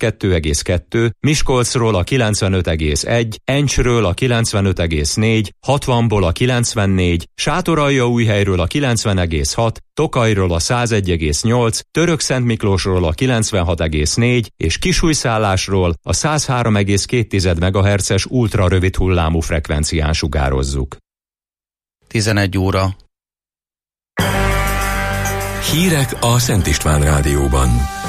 102,2, Miskolcról a 95,1, Encsről a 95,4, 60-ból a 94, Sátoraljaújhelyről a 90,6, Tokajról a 101,8, Törökszentmiklósról a 96,4 és Kisújszállásról a 103,2 MHz-es ultrarövid hullámú frekvencián sugározzuk. 11 óra. Hírek a Szent István Rádióban.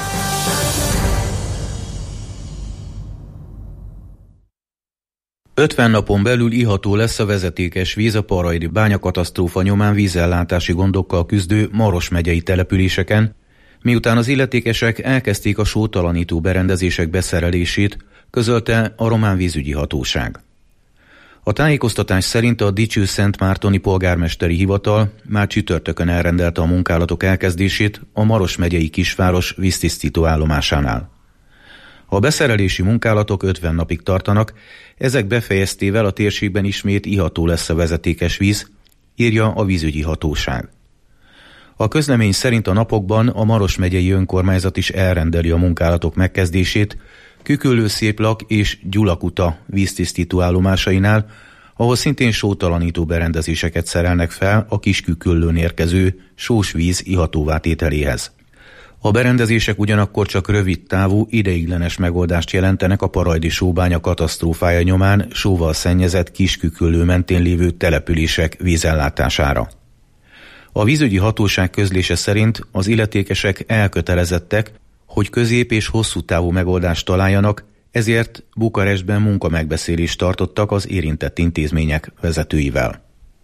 ...50 napon belül iható lesz a vezetékes víz a paraidi bányakatasztrófa nyomán vízellátási gondokkal küzdő Maros megyei településeken, miután az illetékesek elkezdték a sótalanító berendezések beszerelését, közölte a román vízügyi hatóság. A tájékoztatás szerint a Dicső-Szentmártoni polgármesteri hivatal már csütörtökön elrendelte a munkálatok elkezdését a Maros megyei kisváros víztisztító állomásánál. A beszerelési munkálatok 50 napig tartanak, ezek befejeztével a térségben ismét iható lesz a vezetékes víz, írja a vízügyi hatóság. A közlemény szerint a napokban a Maros megyei önkormányzat is elrendeli a munkálatok megkezdését Küküllő-Széplak és Gyulakuta víztisztító állomásainál, ahol szintén sótalanító berendezéseket szerelnek fel a Kisküküllőn érkező sós víz ihatóvá tételéhez. A berendezések ugyanakkor csak rövid távú, ideiglenes megoldást jelentenek a paraidi sóbánya katasztrófája nyomán sóval szennyezett Kisküküllő mentén lévő települések vízellátására. A vízügyi hatóság közlése szerint az illetékesek elkötelezettek, hogy közép- és hosszú távú megoldást találjanak, ezért Bukarestben munkamegbeszélést tartottak az érintett intézmények vezetőivel.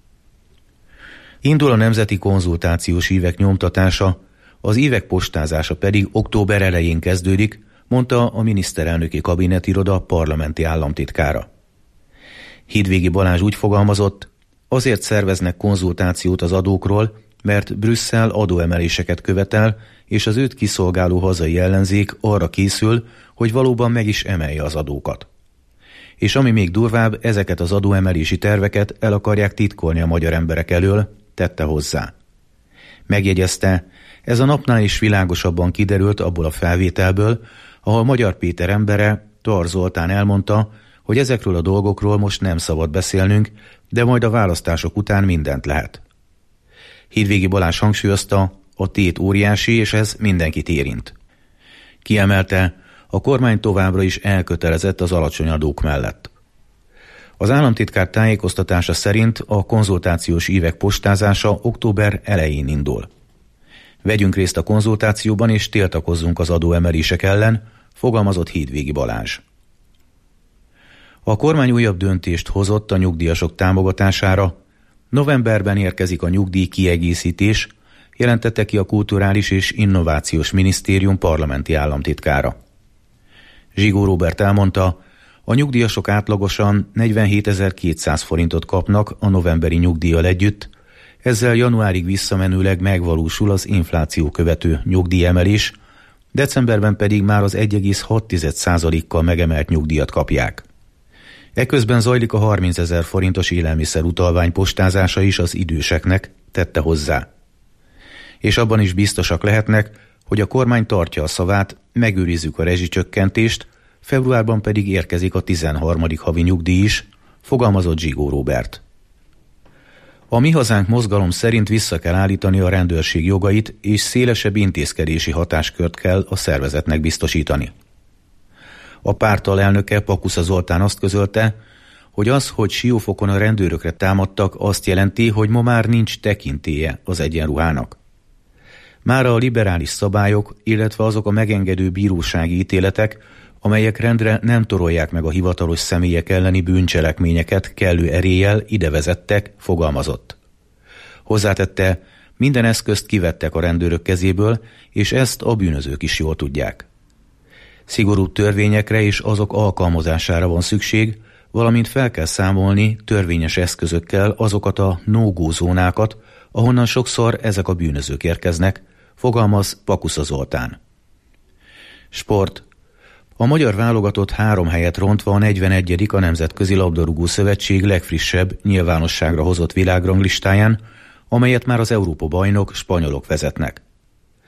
Indul a nemzeti konzultációs ívek nyomtatása, az ívek postázása pedig október elején kezdődik, mondta a miniszterelnöki kabinetiroda parlamenti államtitkára. Hídvégi Balázs úgy fogalmazott, azért szerveznek konzultációt az adókról, mert Brüsszel adóemeléseket követel, és az őt kiszolgáló hazai ellenzék arra készül, hogy valóban meg is emelje az adókat. És ami még durvább, ezeket az adóemelési terveket el akarják titkolni a magyar emberek elől, tette hozzá. Megjegyezte, ez a napnál is világosabban kiderült abból a felvételből, ahol Magyar Péter embere, Tar Zoltán elmondta, hogy ezekről a dolgokról most nem szabad beszélnünk, de majd a választások után mindent lehet. Hídvégi Balázs hangsúlyozta, a tét óriási, és ez mindenkit érint. Kiemelte, a kormány továbbra is elkötelezett az alacsony adók mellett. Az államtitkár tájékoztatása szerint a konzultációs ívek postázása október elején indul. Vegyünk részt a konzultációban és tiltakozzunk az adóemelések ellen, fogalmazott Hídvégi Balázs. A kormány újabb döntést hozott a nyugdíjasok támogatására. Novemberben érkezik a nyugdíj kiegészítés, jelentette ki a Kulturális és Innovációs Minisztérium parlamenti államtitkára. Zsigó Róbert elmondta, a nyugdíjasok átlagosan 47.200 forintot kapnak a novemberi nyugdíjjal együtt, ezzel januárig visszamenőleg megvalósul az infláció követő nyugdíjemelés, decemberben pedig már az 1,6%-kal megemelt nyugdíjat kapják. Eközben zajlik a 30 000 forintos élelmiszer utalvány postázása is az időseknek, tette hozzá. És abban is biztosak lehetnek, hogy a kormány tartja a szavát, megőrizzük a rezsicsökkentést, februárban pedig érkezik a 13. havi nyugdíj is, fogalmazott Zsigó Róbert. A Mi Hazánk mozgalom szerint vissza kell állítani a rendőrség jogait, és szélesebb intézkedési hatáskört kell a szervezetnek biztosítani. A párt alelnöke, Pakusza Zoltán azt közölte, hogy az, hogy Siófokon a rendőrökre támadtak, azt jelenti, hogy ma már nincs tekintélye az egyenruhának. Mára a liberális szabályok, illetve azok a megengedő bírósági ítéletek, amelyek rendre nem torolják meg a hivatalos személyek elleni bűncselekményeket kellő eréllyel ide vezettek, fogalmazott. Hozzátette, minden eszközt kivettek a rendőrök kezéből, és ezt a bűnözők is jól tudják. Szigorú törvényekre és azok alkalmazására van szükség, valamint fel kell számolni törvényes eszközökkel azokat a no-go zónákat, ahonnan sokszor ezek a bűnözők érkeznek, fogalmaz Pakusza Zoltán. Sport. A magyar válogatott 3 helyet rontva a 41. a Nemzetközi Labdarúgó Szövetség legfrissebb nyilvánosságra hozott világranglistáján, amelyet már az Európa-bajnok spanyolok vezetnek.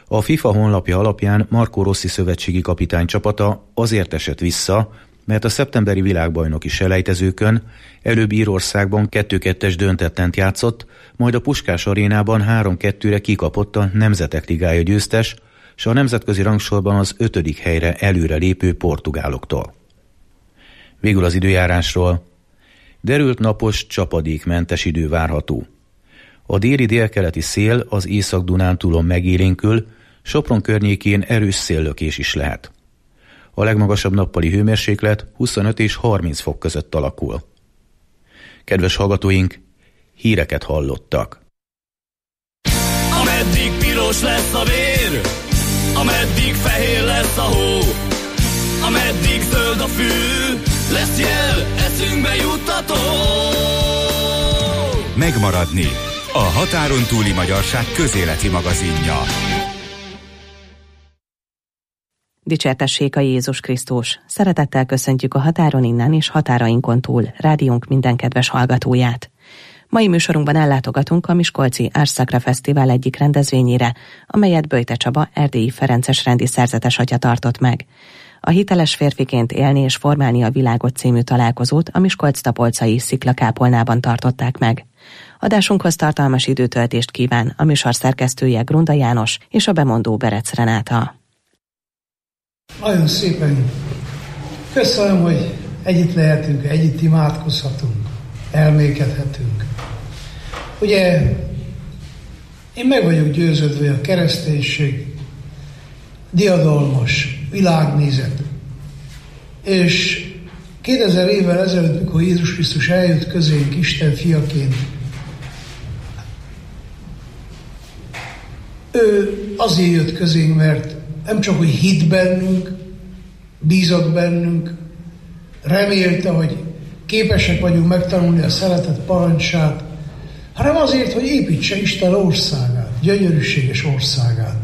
A FIFA honlapja alapján Marco Rossi szövetségi kapitány csapata azért esett vissza, mert a szeptemberi világbajnoki selejtezőkön előbb Írországban 2-2-es döntettent játszott, majd a Puskás arénában 3-2-re kikapott a Nemzetek Ligája győztes, s a nemzetközi rangsorban az 5. helyre előre lépő portugáloktól. Végül az időjárásról. Derült napos, csapadékmentes idő várható. A déli-délkeleti szél az Észak-Dunántúlon megélénkül, Sopron környékén erős széllökés is lehet. A legmagasabb nappali hőmérséklet 25 és 30 fok között alakul. Kedves hallgatóink, híreket hallottak. Ameddig piros lesz a vér, ameddig fehér lesz a hó, ameddig zöld a fű, lesz jel, eszünkbe juttató. Megmaradni. A határon túli magyarság közéleti magazinja. Dicsértessék a Jézus Krisztus! Szeretettel köszöntjük a határon innen és határainkon túl rádiónk minden kedves hallgatóját. Mai műsorunkban ellátogatunk a Miskolci Árszakra Fesztivál egyik rendezvényére, amelyet Böjte Csaba erdélyi ferences rendi szerzetes atya tartott meg. A Hiteles férfiként élni és formálni a világot című találkozót a Miskolc-Tapolcai sziklakápolnában tartották meg. Adásunkhoz tartalmas időtöltést kíván a műsor szerkesztője Grunda János és a bemondó Berec Renáta. Nagyon szépen köszönöm, hogy együtt lehetünk, együtt imádkozhatunk, elmékedhetünk. Ugye én meg vagyok győződve, hogy a kereszténység diadalmas világnézet. És 2000 évvel ezelőtt, mikor Jézus Krisztus eljött közénk Isten fiaként, ő azért jött közénk, mert nem csak, hogy hitt bennünk, bízott bennünk, remélte, hogy képesek vagyunk megtanulni a szeretet parancsát, hanem azért, hogy építse Isten országát, gyönyörűséges országát.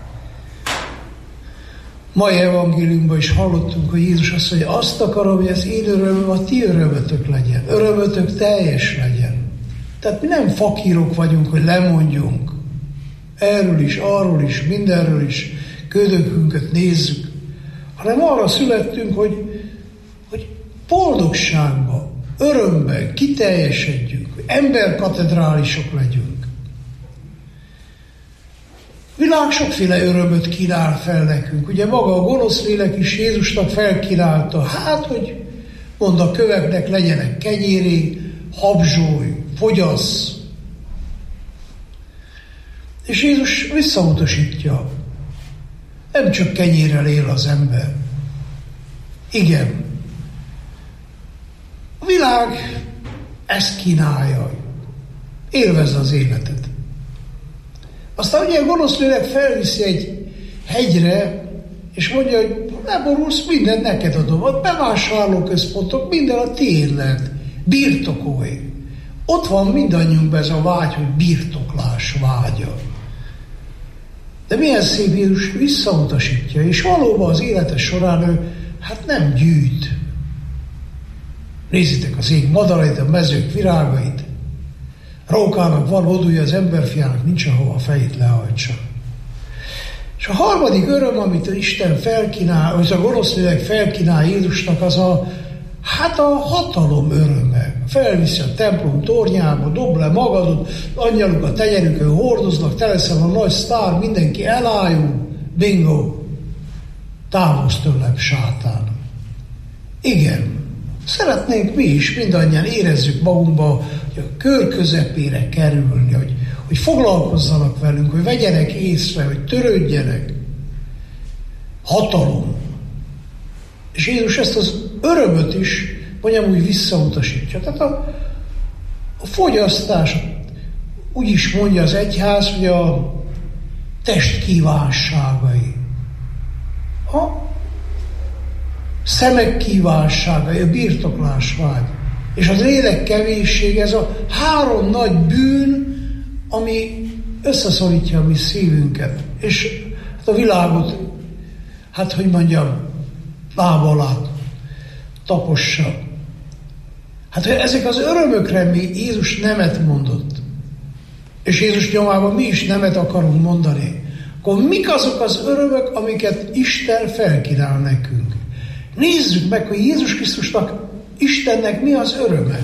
Mai evangéliumban is hallottunk, hogy Jézus azt mondja, azt akarom, hogy az én örömöm a ti örömötök legyen, örömötök teljes legyen. Tehát mi nem fakírok vagyunk, hogy lemondjunk erről is, arról is, mindenről is, ködökünket nézzük, hanem arra születtünk, hogy boldogságban, örömben kiteljesedjünk, hogy emberkatedrálisok legyünk. A világ sokféle örömöt kínál fel nekünk. Ugye maga a gonosz lélek is Jézusnak felkínálta, hogy mond a köveknek legyenek kenyéré, habzsolj, fogyasz. És Jézus visszautasítja. Nem csak kenyérrel él az ember. Igen. A világ ezt kínálja. Élvezze az életet. Aztán ugye a gonosz lélek felviszi egy hegyre, és mondja, hogy ne borulsz, mindent neked adom. Ott bevásárlóközpontok, minden a tiéd lehet. Birtokolj. Ott van mindannyiunkban ez a vágy, hogy birtoklás vágya. De milyen szép Jézus visszautasítja, és valóban az élete során ő nem gyűjt. Nézzétek az ég madarait, a mezők virágait. Rókának van odúja, az emberfiának nincs ahova a fejét lehajtsa. És a harmadik öröm, amit Isten felkínál, vagy a gonosz lélek felkínál Jézusnak, az a hatalom öröme. Felviszi a templom tornyába, dob le magadot, angyaluk a tenyerükön hordoznak, te leszel a nagy sztár, mindenki elájul, bingo, távozz tőlem, sátán. Igen, szeretnénk mi is mindannyian érezzük magunkba, hogy a kör közepére kerülni, hogy foglalkozzanak velünk, hogy vegyenek észre, hogy törődjenek. Hatalom. És Jézus ezt az örömöt is, mondjam úgy, visszautasítja. Tehát a fogyasztás, úgy is mondja az egyház, hogy a test kívánságai, a szemek kívánságai, a birtoklásvágy, és az lélek kevésség, ez a három nagy bűn, ami összeszorítja a mi szívünket. És a világot, lába alá tapossa. Hogy ezek az örömökre Jézus nemet mondott, és Jézus nyomában mi is nemet akarunk mondani, akkor mik azok az örömök, amiket Isten felkínál nekünk? Nézzük meg, hogy Jézus Krisztusnak, Istennek mi az öröme.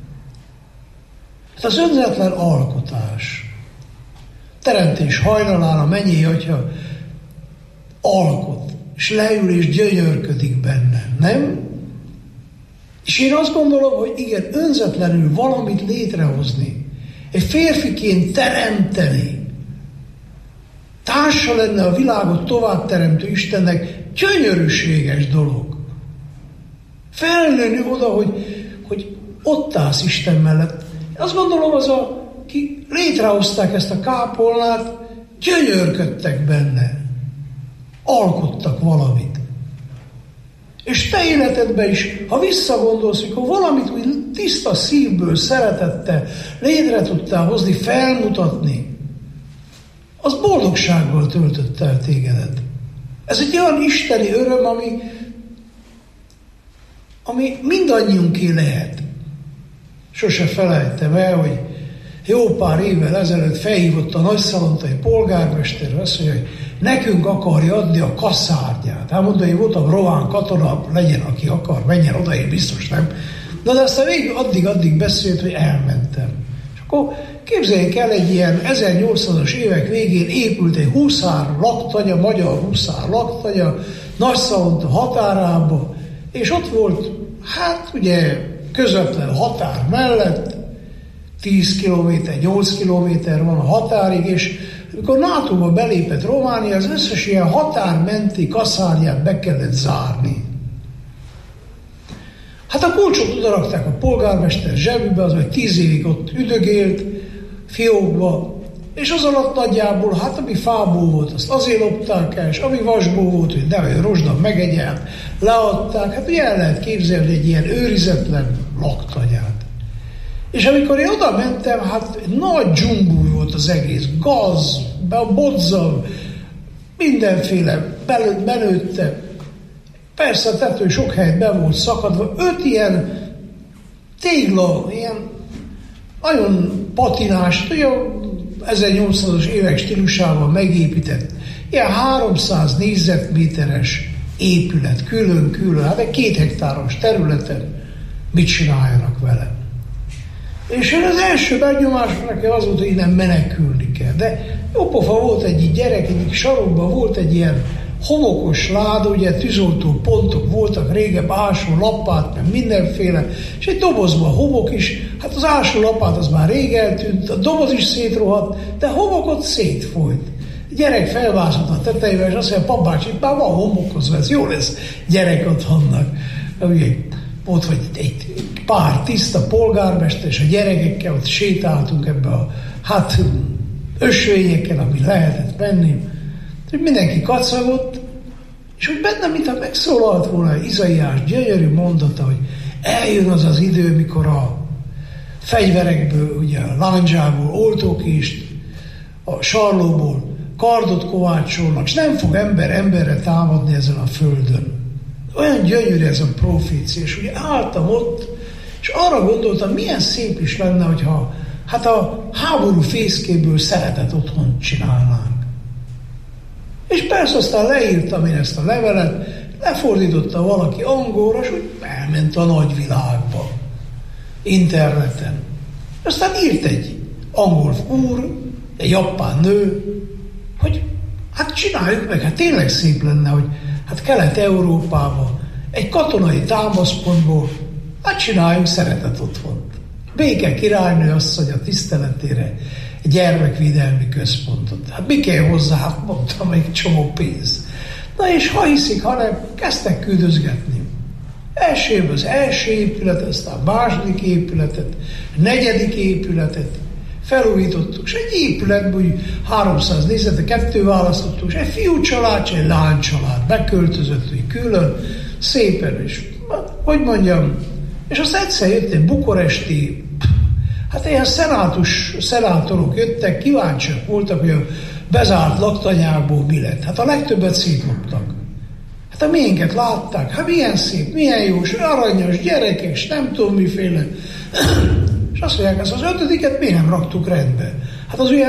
Hát az önzetlen alkotás. Teremtés hajnalán a mennyei Atya alkot, és leül és gyönyörködik benne, nem? És én azt gondolom, hogy igen, önzetlenül valamit létrehozni, egy férfiként teremteni, társa lenne a világot tovább teremtő Istennek, gyönyörűséges dolog. Felnőni oda, hogy ott állsz Isten mellett. Azt gondolom, akik létrehozták ezt a kápolnát, gyönyörködtek benne. Alkottak valamit. És te életedben is, ha visszagondolsz, hogy valamit úgy tiszta szívből, szeretettel létre tudtál hozni, felmutatni, az boldogsággal töltött el tégedet. Ez egy olyan isteni öröm, ami mindannyiunké lehet. Sose felejtem el, hogy jó pár évvel ezelőtt felhívott a nagyszalontai polgármester, azt mondja, hogy nekünk akarja adni a kaszárnyát. Hát mondta, hogy voltam román katona, legyen, aki akar, menjen oda, én biztos nem. Na de aztán végül addig beszélt, hogy elmentem. És akkor képzeljék el, egy ilyen 1800-as évek végén épült egy huszár laktanya, magyar huszár laktanya, Nagyszalonta határába, és ott volt, hát ugye közvetlen határ mellett, 10 kilométer, 8 kilométer van a határig, és amikor NATO-ba belépett Románia, az összes ilyen határmenti kaszárnyát be kellett zárni. Hát a kulcsot odarakták a polgármester zsebübe, az vagy 10 évig ott üdögélt, fiókba, és az alatt nagyjából, hát ami fából volt, azt azért lopták el, és ami vasból volt, hogy nehogy rozsdam megegyelt, leadták, hát ugye el lehet képzelni egy ilyen őrizetlen laktanyát. És amikor én oda mentem, hát nagy dzsungul volt az egész, gaz, bodzal, mindenféle belőtte. Persze a tető sok helyet be volt szakadva, 5 ilyen tégla, ilyen nagyon patinás, olyan 1800-as évek stílusával megépített, ilyen 300 négyzetméteres épület, külön-külön, hát egy 2 hektáros területen mit csináljanak vele. És én az első benyomásom nekem az volt, hogy innen menekülni kell. De jópofa volt egy gyerek, egyik sarokban volt egy ilyen homokos láda, ugye tűzoltó pontok voltak régebb, ásó lapát, meg mindenféle, és egy dobozban homok is, hát az ásó lapát az már rég eltűnt, a doboz is szétrohadt, de a homokot szétfolyt. A gyerek felvászott a tetejével, és azt mondja, papács, itt már van homokhoz, ez jó lesz gyerek otthonnak. Ugye, ott vagy egy pár tiszta polgármester, és a gyerekekkel ott sétáltunk ebbe a ösvényeken, ami lehetett menni. Mindenki kacagott, és úgy benne, mintha megszólalt volna Izaiás gyönyörű mondata, hogy eljön az az idő, mikor a fegyverekből, ugye a lándzsából oltókést, a sarlóból kardot kovácsolnak, és nem fog ember emberre támadni ezen a földön. Olyan gyönyörű ez a profécia, és ugye álltam ott, és arra gondoltam, milyen szép is lenne, hogyha hát a háború fészkéből szeretet otthont csinálnánk. És persze aztán leírtam én ezt a levelet, lefordította valaki angolra, és úgy elment a nagyvilágba, interneten. Aztán írt egy angol úr, egy japán nő, hogy hát csináljuk meg, hát tényleg szép lenne, hogy hát Kelet-Európában egy katonai támaszpontból hát csináljunk szeretet otthont. Béke királynő asszonya tiszteletére egy gyermekvédelmi központot. Hát mi kell hozzá? Hát mondtam, egy csomó pénz. Na és ha hiszik, hanem kezdtek küldözgetni. Elsőbb az első épületet, aztán a második épületet, a negyedik épületet felújítottuk, és egy épületből 300 négyzetet, 2 választottuk, és egy fiú család, és egy lány család beköltözött, hogy külön, szépen, és hogy mondjam, és azt egyszer jött egy bukaresti, hát ilyen szenátorok jöttek, kíváncsiak voltak, hogy a bezárt laktanyákból mi lett. Hát a legtöbbet szétloptak. Hát a miénket látták, hát milyen szép, milyen jó, és aranyos, gyerekes, nem tudom miféle. És azt mondják, ezt az 5-et miért nem raktuk rendbe? Hát az olyan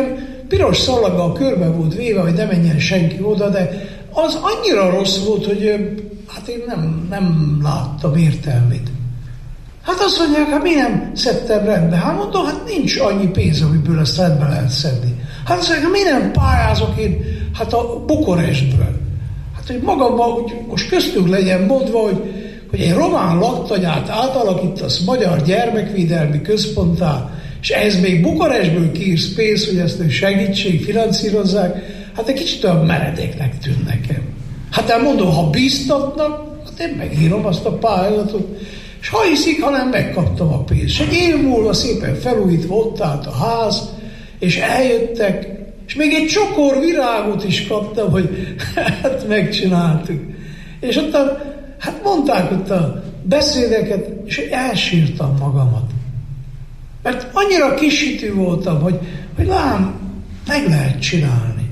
piros szalaggal körbe volt véve, hogy ne menjen senki oda, de az annyira rossz volt, hogy hát én nem láttam értelmét. Hát azt mondják, hát mi nem szedtem rendbe? Hát mondom, hát nincs annyi pénz, amiből ezt rendbe lehet szedni. Hát azt mondják, mi nem pályázok én, hát a Bukarestből. Hát, hogy magamban, hogy most köztünk legyen mondva, hogy egy román laktanyát átalakítasz magyar gyermekvédelmi központtá, és ehhez még Bukarestből kiírsz pénzt, hogy ezt a segítség finanszírozzák, hát egy kicsit olyan meredéknek tűn nekem. Hát elmondom, ha bíztatnak, hát én megírom azt a pályázatot, és ha hiszik, ha nem, megkaptam a pénzt. És egy év múlva szépen felújítva ott állt a ház, és eljöttek, és még egy csokor virágot is kaptam, hogy hát megcsináltuk. És ott hát mondták ott a beszédeket, és elsírtam magamat. Mert annyira kisítő voltam, hogy lám, meg lehet csinálni.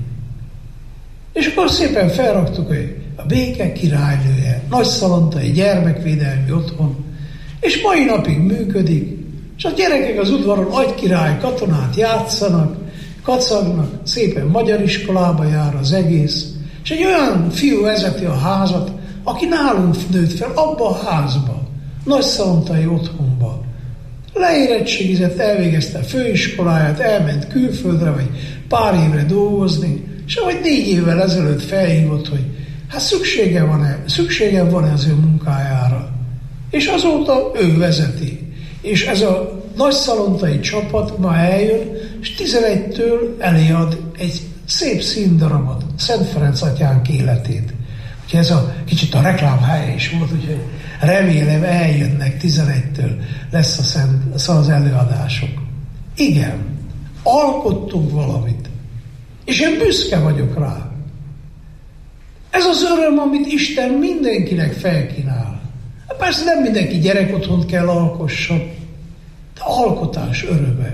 És akkor szépen felraktuk, hogy a Béke királynője, Nagyszalontai gyermekvédelmi otthon, és mai napig működik, és a gyerekek az udvaron agykirály katonát játszanak, kacagnak, szépen magyar iskolába jár az egész, és egy olyan fiú vezeti a házat, aki nálunk nőtt fel, abba a házba, Nagyszalontai otthonba. Leérettségizett, elvégezte a főiskoláját, elment külföldre, vagy pár évre dolgozni, és ahogy 4 évvel ezelőtt felhívott, hogy hát szükségem van az ő munkájára. És azóta ő vezeti. És ez a Nagyszalontai csapat ma eljön, és 11-től eléad egy szép színdarabot, Szent Ferenc atyánk életét. Úgyhogy ez a kicsit a reklámhelye is volt, úgyhogy remélem eljönnek 11-től lesz az előadások. Igen, alkottunk valamit, és én büszke vagyok rá. Ez az öröm, amit Isten mindenkinek felkínál. Persze nem mindenki gyerekotthont kell alkosson, de alkotás öröme.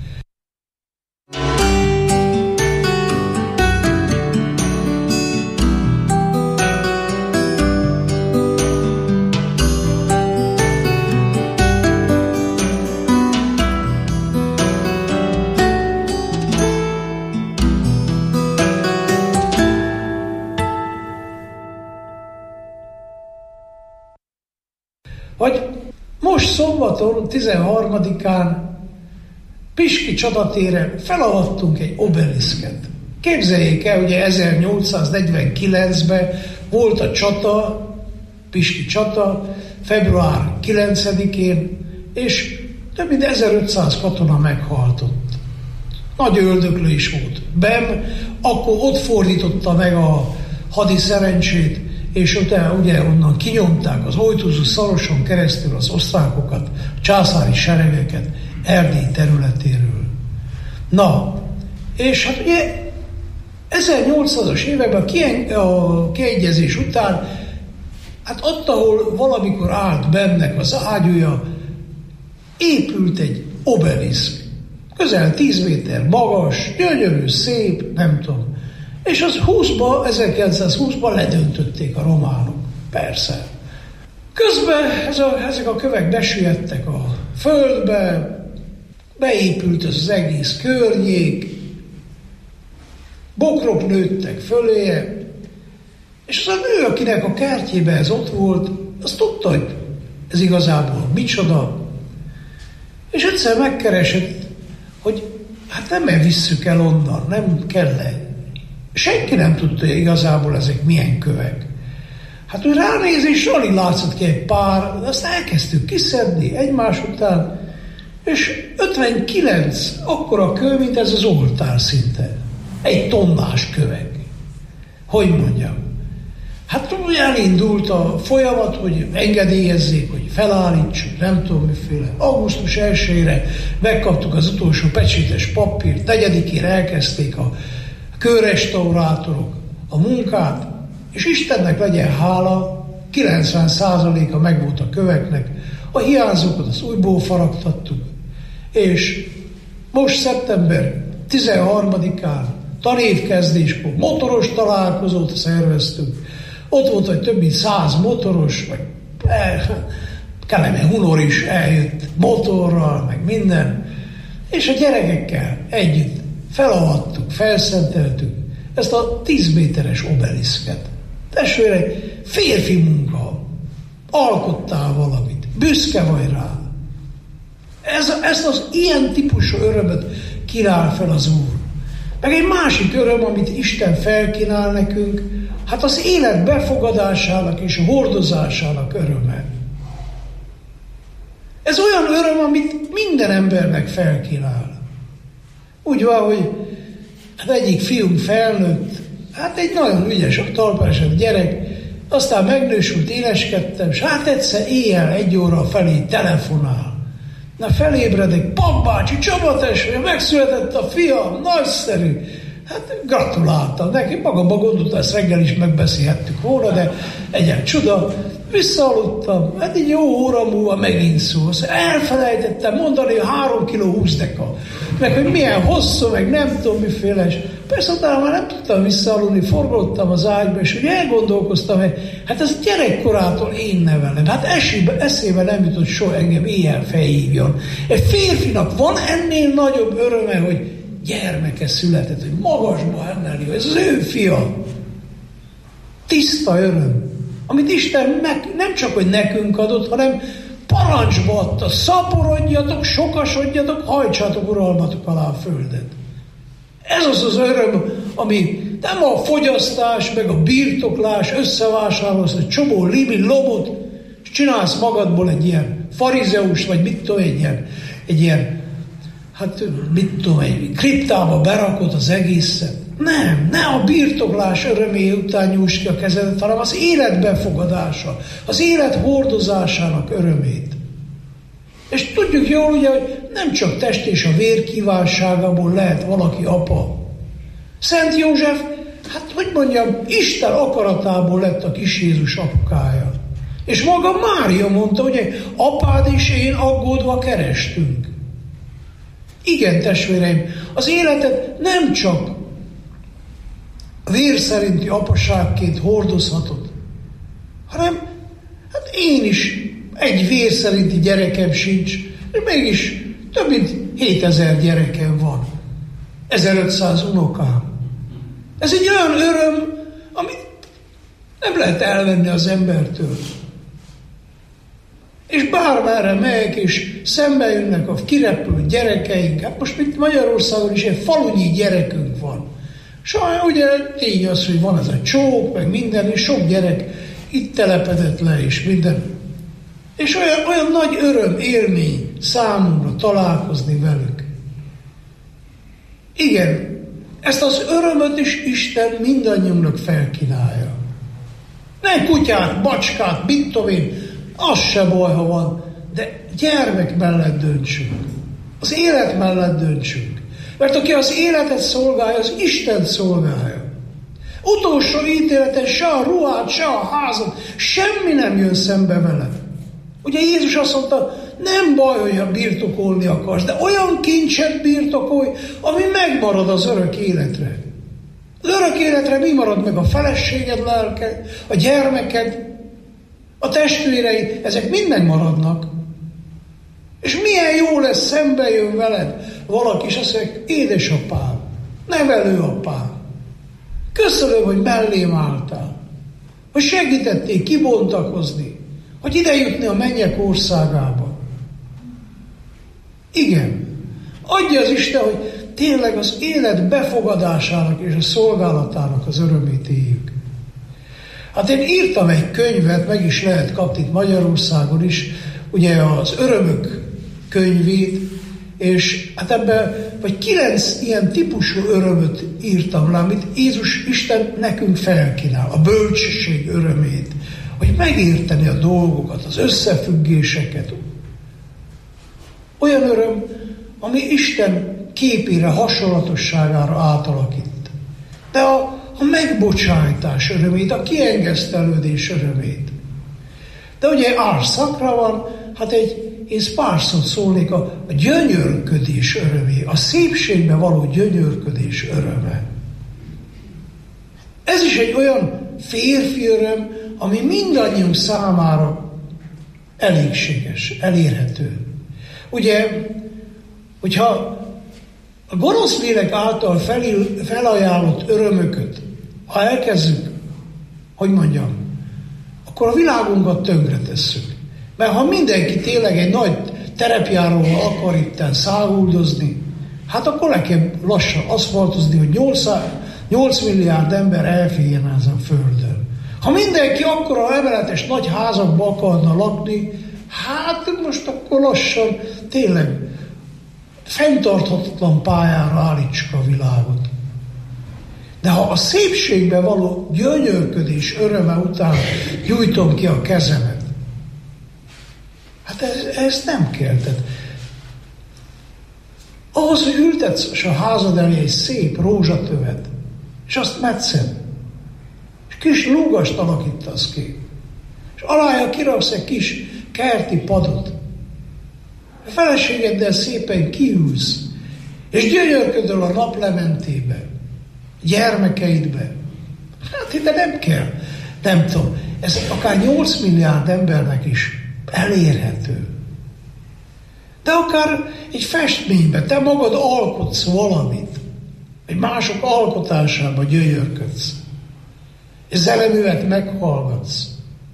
Vagy most szombaton, 13-án Piski csatatéren felavattunk egy obeliszket. Képzeljék el, ugye 1849-ben volt a csata, Piski csata, február 9-én, és több mint 1500 katona meghaltott. Nagy öldöklés volt. Bem akkor ott fordította meg a hadi szerencsét, és utána ugye onnan kinyomták az Ojtuzu-Szaloson keresztül az osztrákokat, a császári seregeket Erdély területéről. Na, és hát ugye 1800-as években a kiegyezés után, hát ott, ahol valamikor állt Bemnek az ágyúja, épült egy obeliszk. Közel 10 méter magas, gyönyörű, szép, nem tudom. És az 1920-ban ledöntötték a románok. Persze. Közben ezek a kövek besüllyedtek a földbe, beépült az egész környék, bokrok nőttek föléje, és az a nő, akinek a kertjében ez ott volt, az tudta, hogy ez igazából micsoda, és egyszer megkeresett, hogy hát nem visszük el onnan, nem kell le. Senki nem tudta, hogy igazából ezek milyen kövek. Hát úgy ránézés, alig látszott ki egy pár, de azt elkezdtük kiszedni egymás után, és 59 akkora kő, mint ez az oltár szinte. 1 tonnás kövek. Hogy mondjam? Hát úgy elindult a folyamat, hogy engedélyezzék, hogy felállítsuk, nem tudom miféle. Augusztus 1-ére megkaptuk az utolsó pecsétes papírt, 4-én elkezdték a kőrestaurátorok a munkát, és Istennek legyen hála, 90%-a megvolt a köveknek, a hiányzókat az újból faragtattuk, és most szeptember 13-án tanévkezdéskor motoros találkozót szerveztünk, ott volt, hogy több mint 100 motoros, vagy Kelemen Hunor is eljött motorral, meg minden, és a gyerekekkel együtt felavattuk, felszenteltük ezt a 10 méteres obeliszket. Testvérek, férfi munka. Alkottál valamit. Büszke vagy rá. Ezt az ilyen típusú örömöt kínál fel az Úr. Meg egy másik öröm, amit Isten felkínál nekünk, hát az élet befogadásának és hordozásának öröme. Ez olyan öröm, amit minden embernek felkínál. Úgy van, hogy hát egyik fiunk felnőtt, hát egy nagyon ügyes, talpásott gyerek, aztán megnősült, éneskedtem, és hát egyszer éjjel 1 óra felé telefonál. Na felébredek, Pappbácsi, Csaba testvére, megszületett a fiam, nagyszerű. Hát gratuláltam neki, magamban gondoltam, ezt reggel is megbeszélhettük volna, de egyen csuda. Visszaaludtam, hát így jó óra múlva megint szólsz. Elfelejtettem mondani a 3 kg 20 deka. Meg hogy milyen hosszú, meg nem tudom miféle. Persze utána már nem tudtam visszaaludni, forgottam az ágyba, és úgy elgondolkoztam, hogy hát ez gyerekkorától én nevelem. Hát eszébe nem jutott soha engem éjjel felhívjon. Egy férfinak van ennél nagyobb öröme, hogy gyermeke született, hogy magasba emelni, ez az ő fia. Tiszta öröm, amit Isten nem csak, hogy nekünk adott, hanem parancsba adta, szaporodjatok, sokasodjatok, hajtsátok uralmatok alá a földet. Ez az öröm, ami nem a fogyasztás, meg a birtoklás, összevásárolsz egy csomó lomot, és csinálsz magadból egy ilyen farizeus, vagy mit tudom, egy ilyen hát mit tudom, egy kriptába berakod az egészet. Nem, ne a birtoklás örömé után nyújts ki a kezedet, hanem az élet befogadása, az élet hordozásának örömét. És tudjuk jól ugye, hogy nem csak test és a vér kívánságából lehet valaki apa. Szent József, hát hogy mondjam, Isten akaratából lett a kis Jézus apukája. És maga Mária mondta, hogy apád és én aggódva kerestünk. Igen, testvéreim, az életet nem csak vér szerinti apaságként hordozhatod, hanem hát én is egy vér szerinti gyerekem sincs, és mégis több mint 7000 gyerekem van. 1500 unokám. Ez egy olyan öröm, amit nem lehet elvenni az embertől. És bármerre megyek, és szembe jönnek a kirepült gyerekeink. Hát most itt Magyarországon is egy falunyi gyerekünk van. Sajnos ugye tény az, hogy van ez a csók, meg minden, és sok gyerek itt telepedett le, és minden. És olyan nagy öröm, élmény számunkra találkozni velük. Igen, ezt az örömöt is Isten mindannyiunknak felkínálja. Nem kutyát, bacskát, mit tudom én, az se baj, ha van, de gyermek mellett döntsünk. Az élet mellett döntsünk. Mert aki az életet szolgálja, az Isten szolgálja. Utolsó ítéleten se a ruhát, se a házat, semmi nem jön szembe vele. Ugye Jézus azt mondta, nem baj, hogy birtokolni akarsz, de olyan kincset birtokolj, ami megmarad az örök életre. Az örök életre mi marad meg? A feleséged lelke, a gyermeked, a testvéreid, ezek mind megmaradnak. És milyen jó lesz, szembe jön veled valaki, és azt mondja, édesapám, nevelőapám, köszönöm, hogy mellém álltál, hogy segítettél kibontakozni, hogy ide jutni a mennyek országába. Igen, adja az Isten, hogy tényleg az élet befogadásának és a szolgálatának az örömét éljük. Hát én írtam egy könyvet, meg is lehet kapni itt Magyarországon is, ugye az Örömök könyvét, és hát ebben vagy 9 ilyen típusú örömöt írtam le, amit Jézus Isten nekünk felkínál, a bölcsesség örömét, hogy megérteni a dolgokat, az összefüggéseket. Olyan öröm, ami Isten képére, hasonlatosságára átalakít. De a megbocsájtás örömét, a kiengesztelődés örömét. De ugye árszakra van, hát én párszor szólnék a gyönyörködés örömé, a szépségbe való gyönyörködés öröme. Ez is egy olyan férfi öröm, ami mindannyiunk számára elégséges, elérhető. Ugye, hogyha A gonosz lélek által felajánlott örömöket, ha elkezdjük, akkor a világunkat tönkretesszük. Mert ha mindenki tényleg egy nagy terepjáróval akar itten száguldozni, hát akkor le kell lassan aszfaltozni, hogy 8 milliárd ember elférjen ezen a földön. Ha mindenki akkora emeletes nagy házakba akarna lakni, hát most akkor lassan tényleg fenntarthatatlan pályára állítsuk a világot. De ha a szépségben való gyönyörködés öröme után gyújtom ki a kezemet, hát ez nem kell. Tehát ahhoz, hogy ültetsz a házad elé egy szép rózsatövet, és azt metszed, és kis lúgast alakítasz ki, és alája kiraksz egy kis kerti padot, a feleségeddel szépen kiülsz, és gyönyörködöl a naplementébe, gyermekeidbe. Hát ide nem kell. Nem tudom, ez akár 8 milliárd embernek is elérhető. De akár egy festményben te magad alkotsz valamit, egy mások alkotásában gyönyörködsz, és zeneművet meghallgatsz.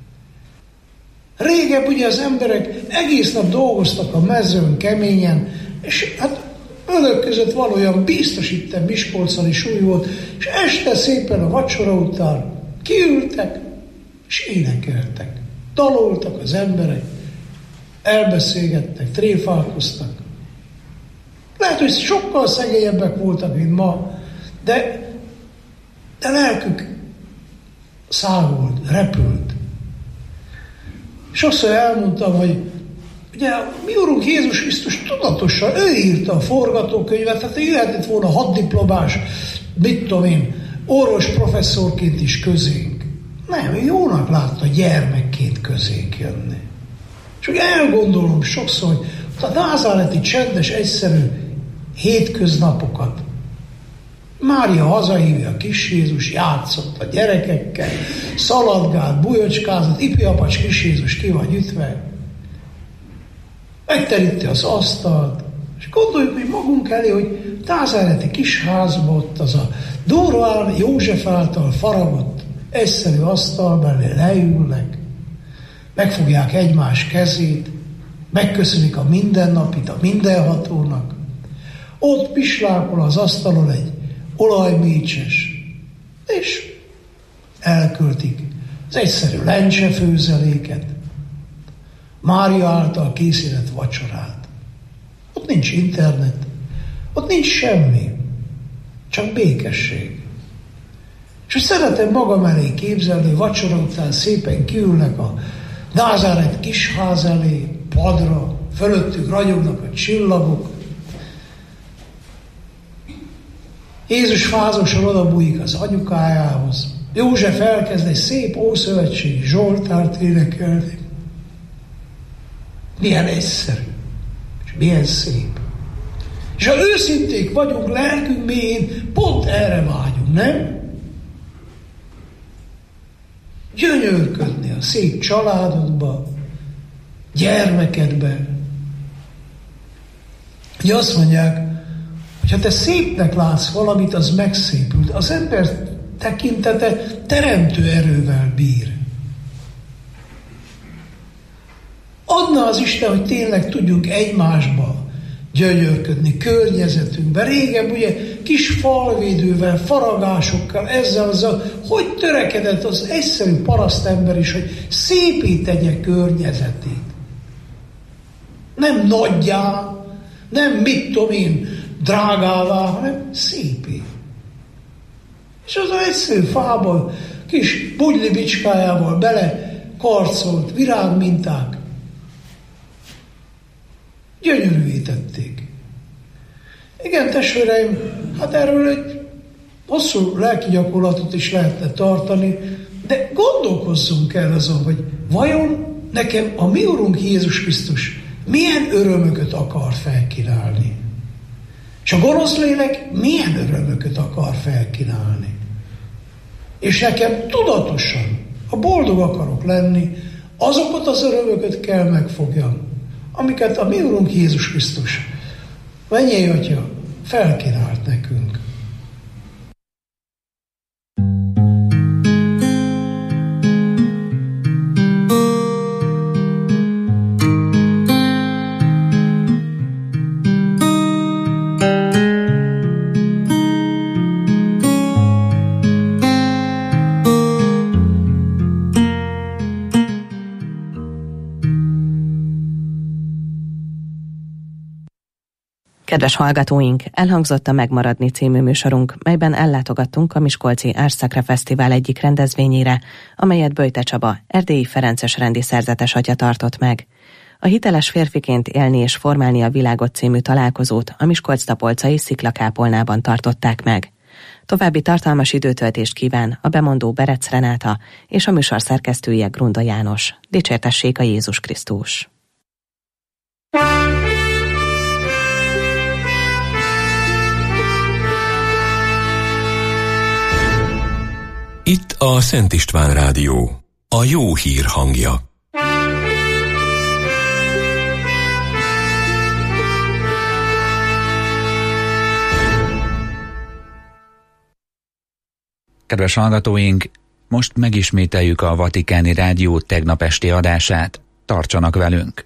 Régebb ugye az emberek egész nap dolgoztak a mezőn keményen, és hát önök között valójában biztos itten Miskolcon is új volt, és este szépen a vacsora után kiültek, és énekeltek. Daloltak az emberek, elbeszélgettek, tréfálkoztak. Lehet, hogy sokkal szegényebbek voltak, mint ma, de lelkük szágolt, repült. Sokszor elmondtam, hogy ugye mi Urunk Jézus Krisztus tudatosan, ő írta a forgatókönyvet, tehát jöhetett volna 6 diplomás, mit tudom én, orvos professzorként is közénk. Nem, jónak látta gyermekként közénk jönni. És ugye elgondolom sokszor, hogy a názáreti csendes, egyszerű hétköznapokat Mária hazahívja a kis Jézus, játszott a gyerekekkel, szaladgált, bujocskázott, ipiapacs kis Jézus ki van ütve, megteríti az asztalt, és gondoljuk mi magunk elé, hogy názáreti kis házban ott az a Dóra József által faragott egyszerű asztal mellé leülnek, megfogják egymás kezét, megköszönik a mindennapit a mindenhatónak, ott pislákol az asztalon egy olajmécses, és elköltik az egyszerű lencsefőzeléket, Mária által készített vacsorát. Ott nincs internet, ott nincs semmi, csak békesség. És hogy szeretem magam elé képzelni, vacsora után szépen kiülnek a Názáret kisház elé, padra, fölöttük ragyognak a csillagok. Jézus fázosan odabújik az anyukájához. József elkezd egy szép ószövetségi zsoltárt énekelni. Milyen egyszerű, és milyen szép. És ha őszinték vagyunk lelkünk mélyén, pont erre vágyunk, nem? Gyönyörködni a szép családodba, gyermekedbe. Ugye azt mondják, hogy ha te szépnek látsz valamit, az megszépült. Az ember tekintete teremtő erővel bír. Adna az Isten, hogy tényleg tudjunk egymásba gyönyörködni, környezetünkben. Régen ugye kis falvédővel, faragásokkal, ezzel, hogy törekedett az egyszerű parasztember is, hogy szépé tegye környezetét. Nem nagyjá, nem mit tudom én, drágává, hanem szépé. És az egyszerű fából, kis bugyli bicskájával bele karcolt virágminták, gyönyörűvé tették. Igen, testvéreim, hát erről egy hosszú lelki gyakorlatot is lehetne tartani, de gondolkozzunk el azon, hogy vajon nekem a mi Urunk Jézus Krisztus milyen örömöket akar felkínálni. És a gonosz lélek milyen örömöket akar felkínálni. És nekem tudatosan, ha boldog akarok lenni, azokat az örömöket kell megfogjam, amiket a mi Urunk Jézus Krisztus, mennyei Atya, felkínált nekünk. Kedves hallgatóink, elhangzott a Megmaradni című műsorunk, melyben ellátogattunk a Miskolci Árszakra Fesztivál egyik rendezvényére, amelyet Böjte Csaba, erdélyi ferences rendi szerzetes atya tartott meg. A Hiteles férfiként élni és formálni a világot című találkozót a Miskolc-Tapolcai Sziklakápolnában tartották meg. További tartalmas időtöltést kíván a bemondó Berec Renáta és a műsor szerkesztője Grunda János. Dicsértessék a Jézus Krisztus! Itt a Szent István Rádió, a jó hír hangja. Kedves hallgatóink, most megismételjük a Vatikáni Rádió tegnap esti adását. Tartsanak velünk!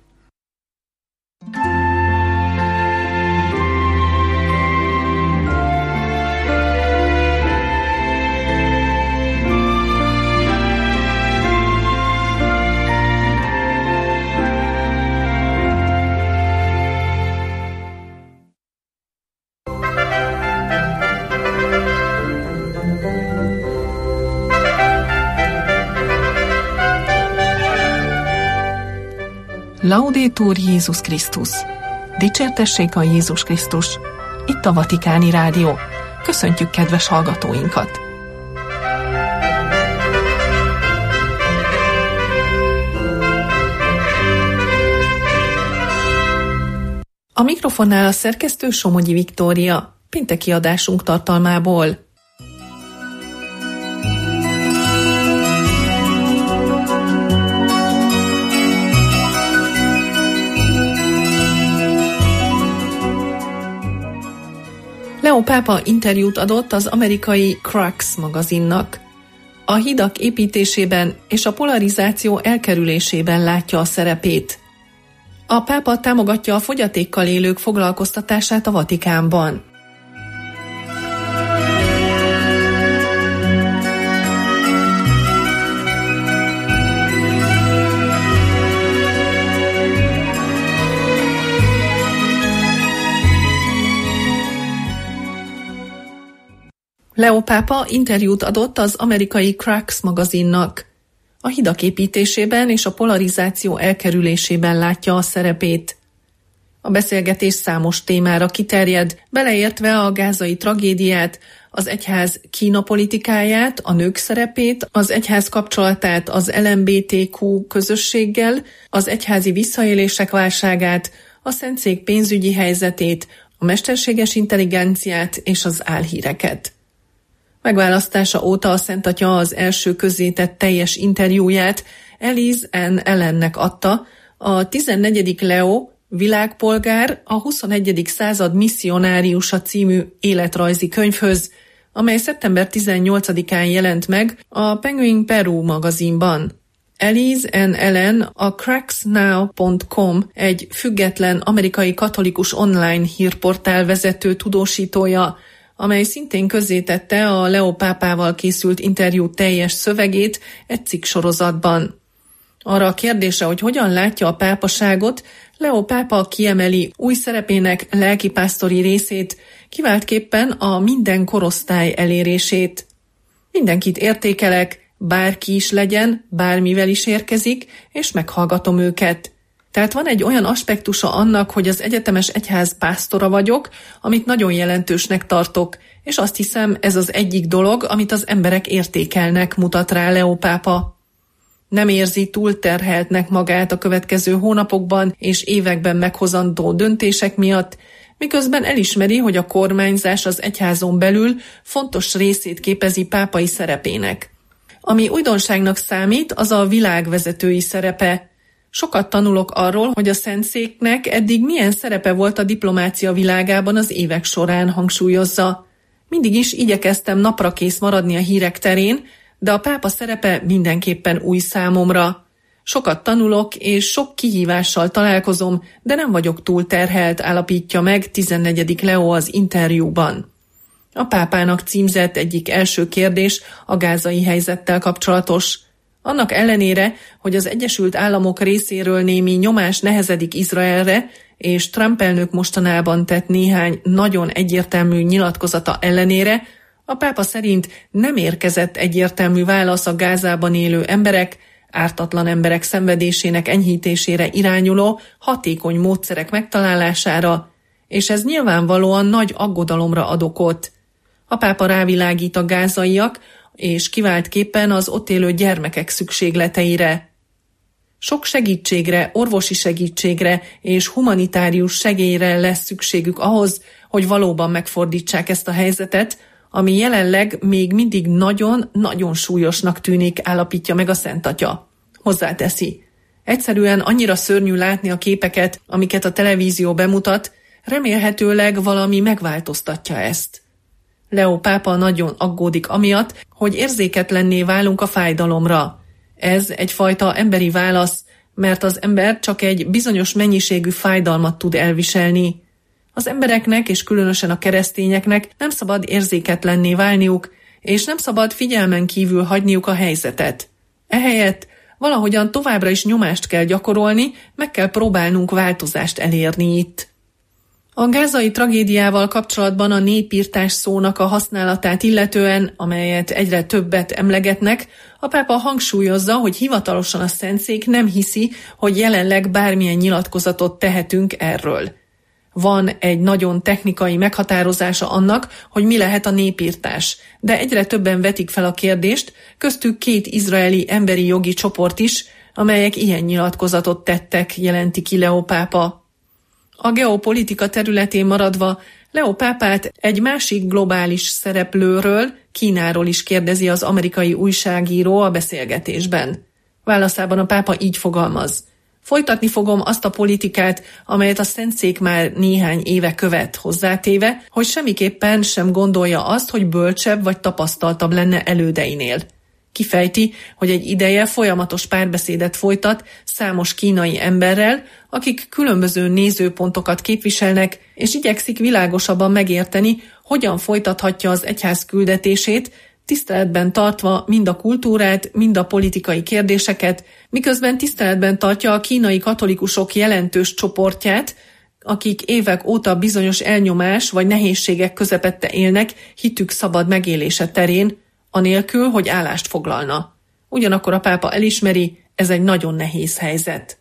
Laudetur Jézus Krisztus! Dicsértessék a Jézus Krisztus! Itt a Vatikáni Rádió. Köszöntjük kedves hallgatóinkat! A mikrofonnál a szerkesztő Somogyi Viktória, pénteki adásunk tartalmából. Leo pápa interjút adott az amerikai Crux magazinnak. A hidak építésében és a polarizáció elkerülésében látja a szerepét. A pápa támogatja a fogyatékkal élők foglalkoztatását a Vatikánban. Leo pápa interjút adott az amerikai Crux magazinnak. A hidak építésében és a polarizáció elkerülésében látja a szerepét. A beszélgetés számos témára kiterjed, beleértve a gázai tragédiát, az egyház Kína politikáját, a nők szerepét, az egyház kapcsolatát az LMBTQ közösséggel, az egyházi visszaélések válságát, a Szentszék pénzügyi helyzetét, a mesterséges intelligenciát és az álhíreket. Megválasztása óta a Szent Atya az első közzétett teljes interjúját Elise N. Allennek adta, a 14. Leo világpolgár a 21. század misszionáriusa című életrajzi könyvhöz, amely szeptember 18-án jelent meg a Penguin Peru magazinban. Elise N. Allen a cruxnow.com egy független amerikai katolikus online hírportál vezető tudósítója, amely szintén közzétette a Leo pápával készült interjú teljes szövegét egy cikksorozatban. Arra a kérdésre, hogy hogyan látja a pápaságot, Leo pápa kiemeli új szerepének lelkipásztori részét, kiváltképpen a minden korosztály elérését. Mindenkit értékelek, bárki is legyen, bármivel is érkezik, és meghallgatom őket. Tehát van egy olyan aspektusa annak, hogy az egyetemes egyház pásztora vagyok, amit nagyon jelentősnek tartok, és azt hiszem, ez az egyik dolog, amit az emberek értékelnek, mutat rá Leo pápa. Nem érzi túlterheltnek magát a következő hónapokban és években meghozandó döntések miatt, miközben elismeri, hogy a kormányzás az egyházon belül fontos részét képezi pápai szerepének. Ami újdonságnak számít, az a világvezetői szerepe. Sokat tanulok arról, hogy a Szentszéknek eddig milyen szerepe volt a diplomácia világában az évek során, hangsúlyozza. Mindig is igyekeztem naprakész maradni a hírek terén, de a pápa szerepe mindenképpen új számomra. Sokat tanulok, és sok kihívással találkozom, de nem vagyok túl terhelt, állapítja meg 14. Leo az interjúban. A pápának címzett egyik első kérdés a gázai helyzettel kapcsolatos. Annak ellenére, hogy az Egyesült Államok részéről némi nyomás nehezedik Izraelre, és Trump elnök mostanában tett néhány nagyon egyértelmű nyilatkozata ellenére, a pápa szerint nem érkezett egyértelmű válasz a Gázában élő emberek, ártatlan emberek szenvedésének enyhítésére irányuló hatékony módszerek megtalálására, és ez nyilvánvalóan nagy aggodalomra ad okot. A pápa rávilágít a gázaiak, és kiváltképpen az ott élő gyermekek szükségleteire. Sok segítségre, orvosi segítségre és humanitárius segélyre lesz szükségük ahhoz, hogy valóban megfordítsák ezt a helyzetet, ami jelenleg még mindig nagyon-nagyon súlyosnak tűnik, állapítja meg a Szent Atya. Hozzáteszi. Egyszerűen annyira szörnyű látni a képeket, amiket a televízió bemutat, remélhetőleg valami megváltoztatja ezt. Leo pápa nagyon aggódik amiatt, hogy érzéketlenné válunk a fájdalomra. Ez egyfajta emberi válasz, mert az ember csak egy bizonyos mennyiségű fájdalmat tud elviselni. Az embereknek és különösen a keresztényeknek nem szabad érzéketlenné válniuk, és nem szabad figyelmen kívül hagyniuk a helyzetet. Ehelyett valahogyan továbbra is nyomást kell gyakorolni, meg kell próbálnunk változást elérni itt. A gázai tragédiával kapcsolatban a népirtás szónak a használatát illetően, amelyet egyre többet emlegetnek, a pápa hangsúlyozza, hogy hivatalosan a Szentszék nem hiszi, hogy jelenleg bármilyen nyilatkozatot tehetünk erről. Van egy nagyon technikai meghatározása annak, hogy mi lehet a népirtás, de egyre többen vetik fel a kérdést, köztük 2 izraeli emberi jogi csoport is, amelyek ilyen nyilatkozatot tettek, jelenti ki Leo pápa. A geopolitika területén maradva Leo pápát egy másik globális szereplőről, Kínáról is kérdezi az amerikai újságíró a beszélgetésben. Válaszában a pápa így fogalmaz. Folytatni fogom azt a politikát, amelyet a Szentszék már néhány éve követ, hozzátéve, hogy semmiképpen sem gondolja azt, hogy bölcsebb vagy tapasztaltabb lenne elődeinél. Kifejti, hogy egy ideje folyamatos párbeszédet folytat számos kínai emberrel, akik különböző nézőpontokat képviselnek, és igyekszik világosabban megérteni, hogyan folytathatja az egyház küldetését, tiszteletben tartva mind a kultúrát, mind a politikai kérdéseket, miközben tiszteletben tartja a kínai katolikusok jelentős csoportját, akik évek óta bizonyos elnyomás vagy nehézségek közepette élnek hitük szabad megélése terén, anélkül, hogy állást foglalna. Ugyanakkor a pápa elismeri, ez egy nagyon nehéz helyzet.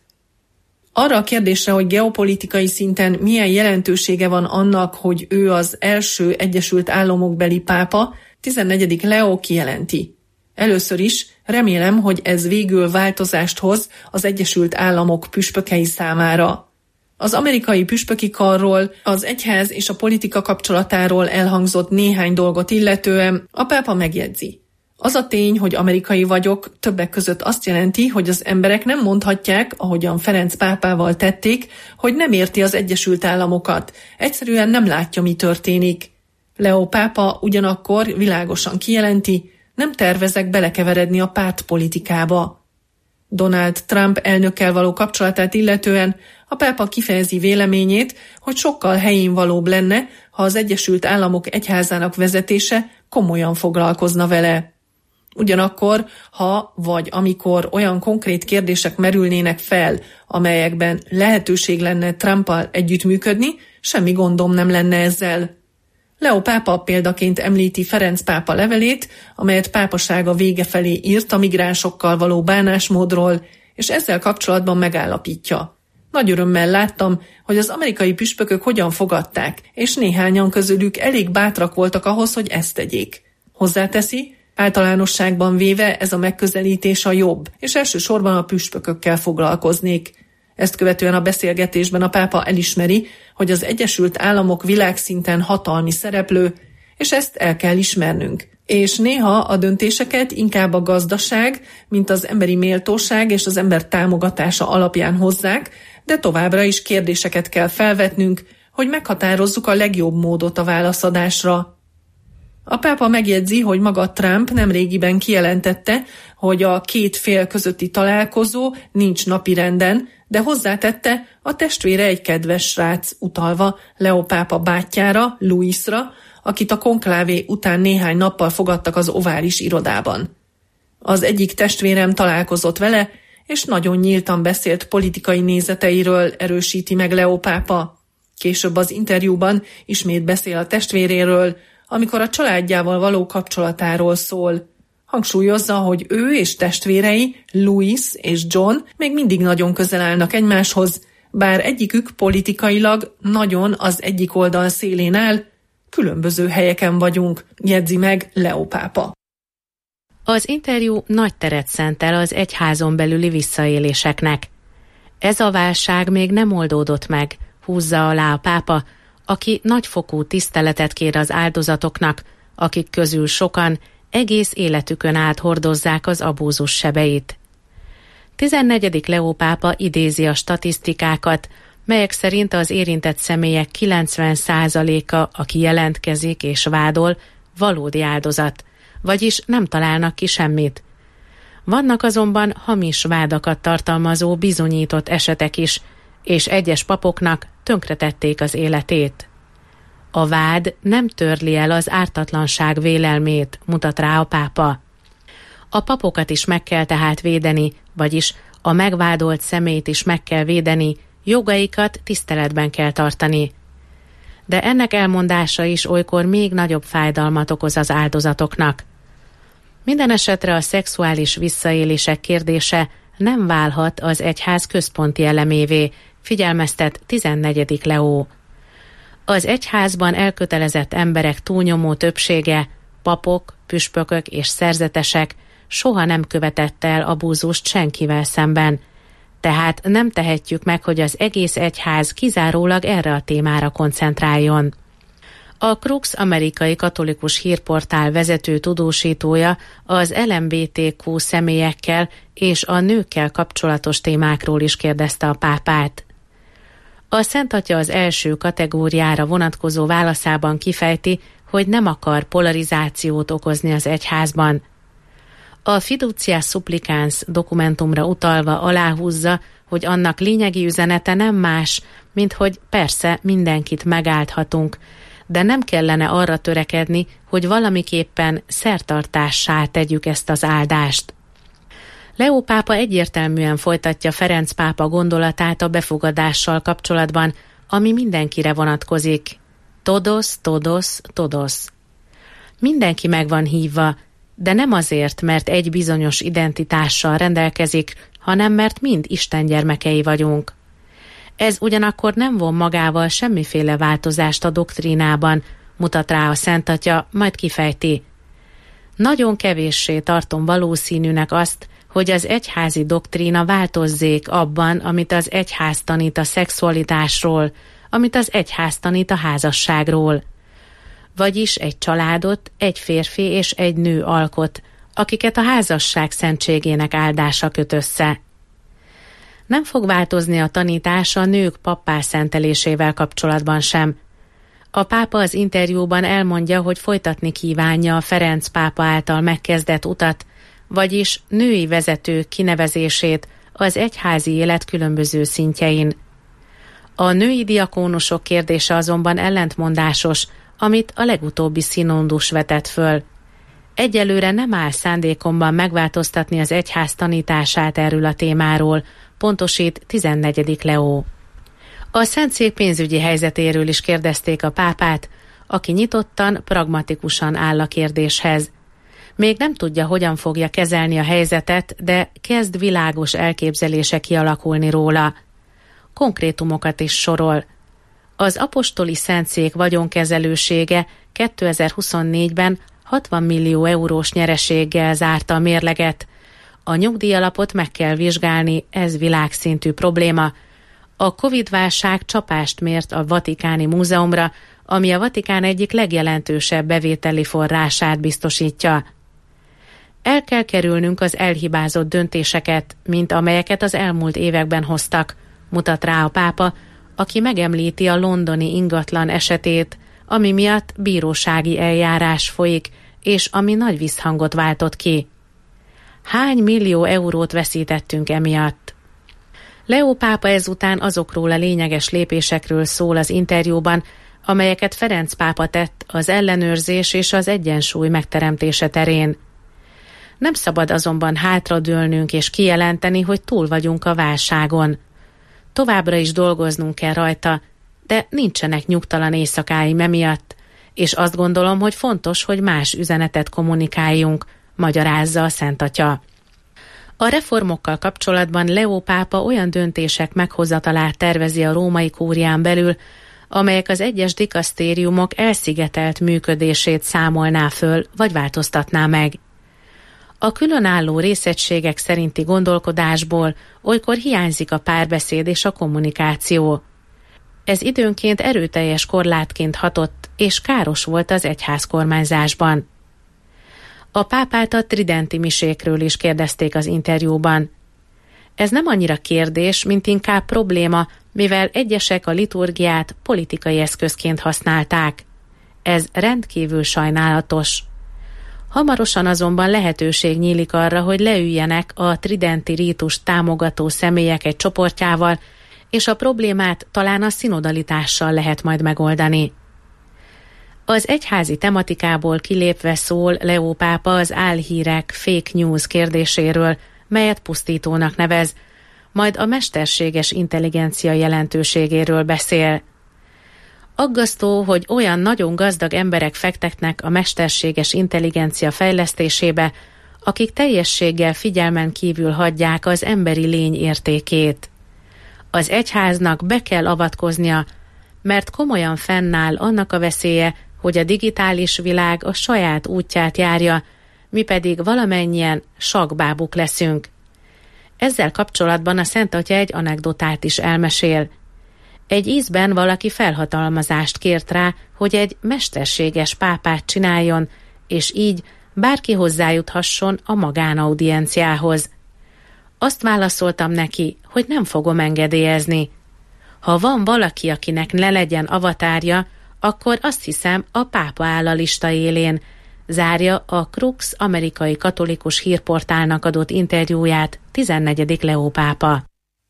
Arra a kérdésre, hogy geopolitikai szinten milyen jelentősége van annak, hogy ő az első Egyesült Államokbeli pápa, 14. Leo kijelenti. Először is remélem, hogy ez végül változást hoz az Egyesült Államok püspökei számára. Az amerikai püspöki karról, az egyház és a politika kapcsolatáról elhangzott néhány dolgot illetően a pápa megjegyzi. Az a tény, hogy amerikai vagyok, többek között azt jelenti, hogy az emberek nem mondhatják, ahogyan Ferenc pápával tették, hogy nem érti az Egyesült Államokat. Egyszerűen nem látja, mi történik. Leo pápa ugyanakkor világosan kijelenti, nem tervezek belekeveredni a pártpolitikába. Donald Trump elnökkel való kapcsolatát illetően a pápa kifejezi véleményét, hogy sokkal helyénvalóbb lenne, ha az Egyesült Államok egyházának vezetése komolyan foglalkozna vele. Ugyanakkor, ha vagy amikor olyan konkrét kérdések merülnének fel, amelyekben lehetőség lenne Trumpal együttműködni, semmi gondom nem lenne ezzel. Leo pápa példaként említi Ferenc pápa levelét, amelyet pápasága vége felé írt a migránsokkal való bánásmódról, és ezzel kapcsolatban megállapítja. Nagy örömmel láttam, hogy az amerikai püspökök hogyan fogadták, és néhányan közülük elég bátrak voltak ahhoz, hogy ezt tegyék. Hozzáteszi, általánosságban véve ez a megközelítés a jobb, és elsősorban a püspökökkel foglalkoznék. Ezt követően a beszélgetésben a pápa elismeri, hogy az Egyesült Államok világszinten hatalmi szereplő, és ezt el kell ismernünk. És néha a döntéseket inkább a gazdaság, mint az emberi méltóság és az ember támogatása alapján hozzák, de továbbra is kérdéseket kell felvetnünk, hogy meghatározzuk a legjobb módot a válaszadásra. A pápa megjegyzi, hogy maga Trump nemrégiben kijelentette, hogy a két fél közötti találkozó nincs napirenden, de hozzátette, a testvére egy kedves srác, utalva Leo pápa bátyjára, Louisra, akit a konklávé után néhány nappal fogadtak az ovális irodában. Az egyik testvérem találkozott vele, és nagyon nyíltan beszélt politikai nézeteiről, erősíti meg Leo pápa. Később az interjúban ismét beszél a testvéréről, amikor a családjával való kapcsolatáról szól. Hangsúlyozza, hogy ő és testvérei, Louis és John még mindig nagyon közel állnak egymáshoz, bár egyikük politikailag nagyon az egyik oldal szélén áll, különböző helyeken vagyunk, jegyzi meg Leo pápa. Az interjú nagy teret szentel az egyházon belüli visszaéléseknek. Ez a válság még nem oldódott meg, húzza alá a pápa, aki nagyfokú tiszteletet kér az áldozatoknak, akik közül sokan egész életükön át hordozzák az abúzus sebeit. 14. Leó pápa idézi a statisztikákat, melyek szerint az érintett személyek 90%-a, aki jelentkezik és vádol, valódi áldozat, vagyis nem találnak ki semmit. Vannak azonban hamis vádakat tartalmazó bizonyított esetek is, és egyes papoknak tönkretették az életét. A vád nem törli el az ártatlanság vélelmét, mutat rá a pápa. A papokat is meg kell tehát védeni, vagyis a megvádolt személyt is meg kell védeni, jogaikat tiszteletben kell tartani. De ennek elmondása is olykor még nagyobb fájdalmat okoz az áldozatoknak. Minden esetre a szexuális visszaélések kérdése nem válhat az egyház központi elemévé, figyelmeztet 14. Leó. Az egyházban elkötelezett emberek túlnyomó többsége, papok, püspökök és szerzetesek soha nem követett el abúzust senkivel szemben, tehát nem tehetjük meg, hogy az egész egyház kizárólag erre a témára koncentráljon. A Crux amerikai katolikus hírportál vezető tudósítója az LMBTQ személyekkel és a nőkkel kapcsolatos témákról is kérdezte a pápát. A Szent Atya az első kategóriára vonatkozó válaszában kifejti, hogy nem akar polarizációt okozni az egyházban. A Fiducia Supplicans dokumentumra utalva aláhúzza, hogy annak lényegi üzenete nem más, mint hogy persze mindenkit megáldhatunk, de nem kellene arra törekedni, hogy valamiképpen szertartássá tegyük ezt az áldást. Leó pápa egyértelműen folytatja Ferenc pápa gondolatát a befogadással kapcsolatban, ami mindenkire vonatkozik. Todos, todos, todos. Mindenki meg van hívva, de nem azért, mert egy bizonyos identitással rendelkezik, hanem mert mind Isten gyermekei vagyunk. Ez ugyanakkor nem von magával semmiféle változást a doktrínában, mutat rá a Szent Atya, majd kifejti. Nagyon kevéssé tartom valószínűnek azt, hogy az egyházi doktrína változzék abban, amit az egyház tanít a szexualitásról, amit az egyház tanít a házasságról. Vagyis egy családot egy férfi és egy nő alkot, akiket a házasság szentségének áldása köt össze. Nem fog változni a tanítás a nők pappá szentelésével kapcsolatban sem. A pápa az interjúban elmondja, hogy folytatni kívánja a Ferenc pápa által megkezdett utat, vagyis női vezetők kinevezését az egyházi élet különböző szintjein. A női diakónusok kérdése azonban ellentmondásos, amit a legutóbbi szinódus vetett föl. Egyelőre nem áll szándékomban megváltoztatni az egyház tanítását erről a témáról, pontosít 14. Leó. A Szentszék pénzügyi helyzetéről is kérdezték a pápát, aki nyitottan, pragmatikusan áll a kérdéshez. Még nem tudja, hogyan fogja kezelni a helyzetet, de kezd világos elképzelése kialakulni róla. Konkrétumokat is sorol. Az apostoli Szentszék vagyonkezelősége 2024-ben 60 millió eurós nyereséggel zárta a mérleget. A nyugdíjalapot meg kell vizsgálni, ez világszintű probléma. A Covid-válság csapást mért a Vatikáni Múzeumra, ami a Vatikán egyik legjelentősebb bevételi forrását biztosítja. El kell kerülnünk az elhibázott döntéseket, mint amelyeket az elmúlt években hoztak, mutat rá a pápa, aki megemlíti a londoni ingatlan esetét, ami miatt bírósági eljárás folyik, és ami nagy visszhangot váltott ki. Hány millió eurót veszítettünk emiatt? Leó pápa ezután azokról a lényeges lépésekről szól az interjúban, amelyeket Ferenc pápa tett az ellenőrzés és az egyensúly megteremtése terén. Nem szabad azonban hátradőlnünk és kijelenteni, hogy túl vagyunk a válságon. Továbbra is dolgoznunk kell rajta, de nincsenek nyugtalan éjszakáim emiatt, és azt gondolom, hogy fontos, hogy más üzenetet kommunikáljunk, magyarázza a Szent Atya. A reformokkal kapcsolatban Leó pápa olyan döntések meghozatalát tervezi a római kúrián belül, amelyek az egyes dikasztériumok elszigetelt működését számolná föl, vagy változtatná meg. A különálló részegységek szerinti gondolkodásból olykor hiányzik a párbeszéd és a kommunikáció. Ez időnként erőteljes korlátként hatott, és káros volt az egyház kormányzásban. A pápát a tridenti misékről is kérdezték az interjúban. Ez nem annyira kérdés, mint inkább probléma, mivel egyesek a liturgiát politikai eszközként használták. Ez rendkívül sajnálatos. Hamarosan azonban lehetőség nyílik arra, hogy leüljenek a tridenti rítust támogató személyek egy csoportjával, és a problémát talán a szinodalitással lehet majd megoldani. Az egyházi tematikából kilépve szól Leó pápa az álhírek, fake news kérdéséről, melyet pusztítónak nevez, majd a mesterséges intelligencia jelentőségéről beszél. Aggasztó, hogy olyan nagyon gazdag emberek fektetnek a mesterséges intelligencia fejlesztésébe, akik teljességgel figyelmen kívül hagyják az emberi lény értékét. Az egyháznak be kell avatkoznia, mert komolyan fennáll annak a veszélye, hogy a digitális világ a saját útját járja, mi pedig valamennyien sakkbábuk leszünk. Ezzel kapcsolatban a Szent Atya egy anekdotát is elmesél. Egy ízben valaki felhatalmazást kért rá, hogy egy mesterséges pápát csináljon, és így bárki hozzájuthasson a magánaudienciához. Azt válaszoltam neki, hogy nem fogom engedélyezni. Ha van valaki, akinek ne legyen avatárja, akkor azt hiszem, a pápa áll a lista élén, zárja a Crux amerikai katolikus hírportálnak adott interjúját 14. Leó pápa.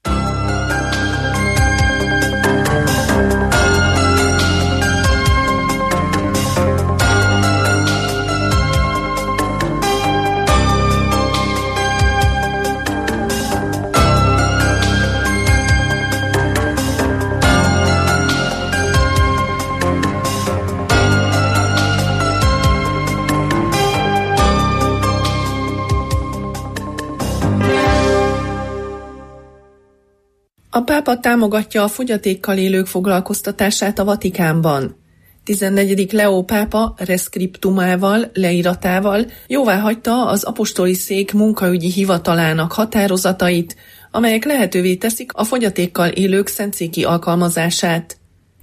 A pápa támogatja a fogyatékkal élők foglalkoztatását a Vatikánban. 14. Leó pápa reszkriptumával, leíratával jóváhagyta az apostoli szék munkaügyi hivatalának határozatait, amelyek lehetővé teszik a fogyatékkal élők szentszéki alkalmazását.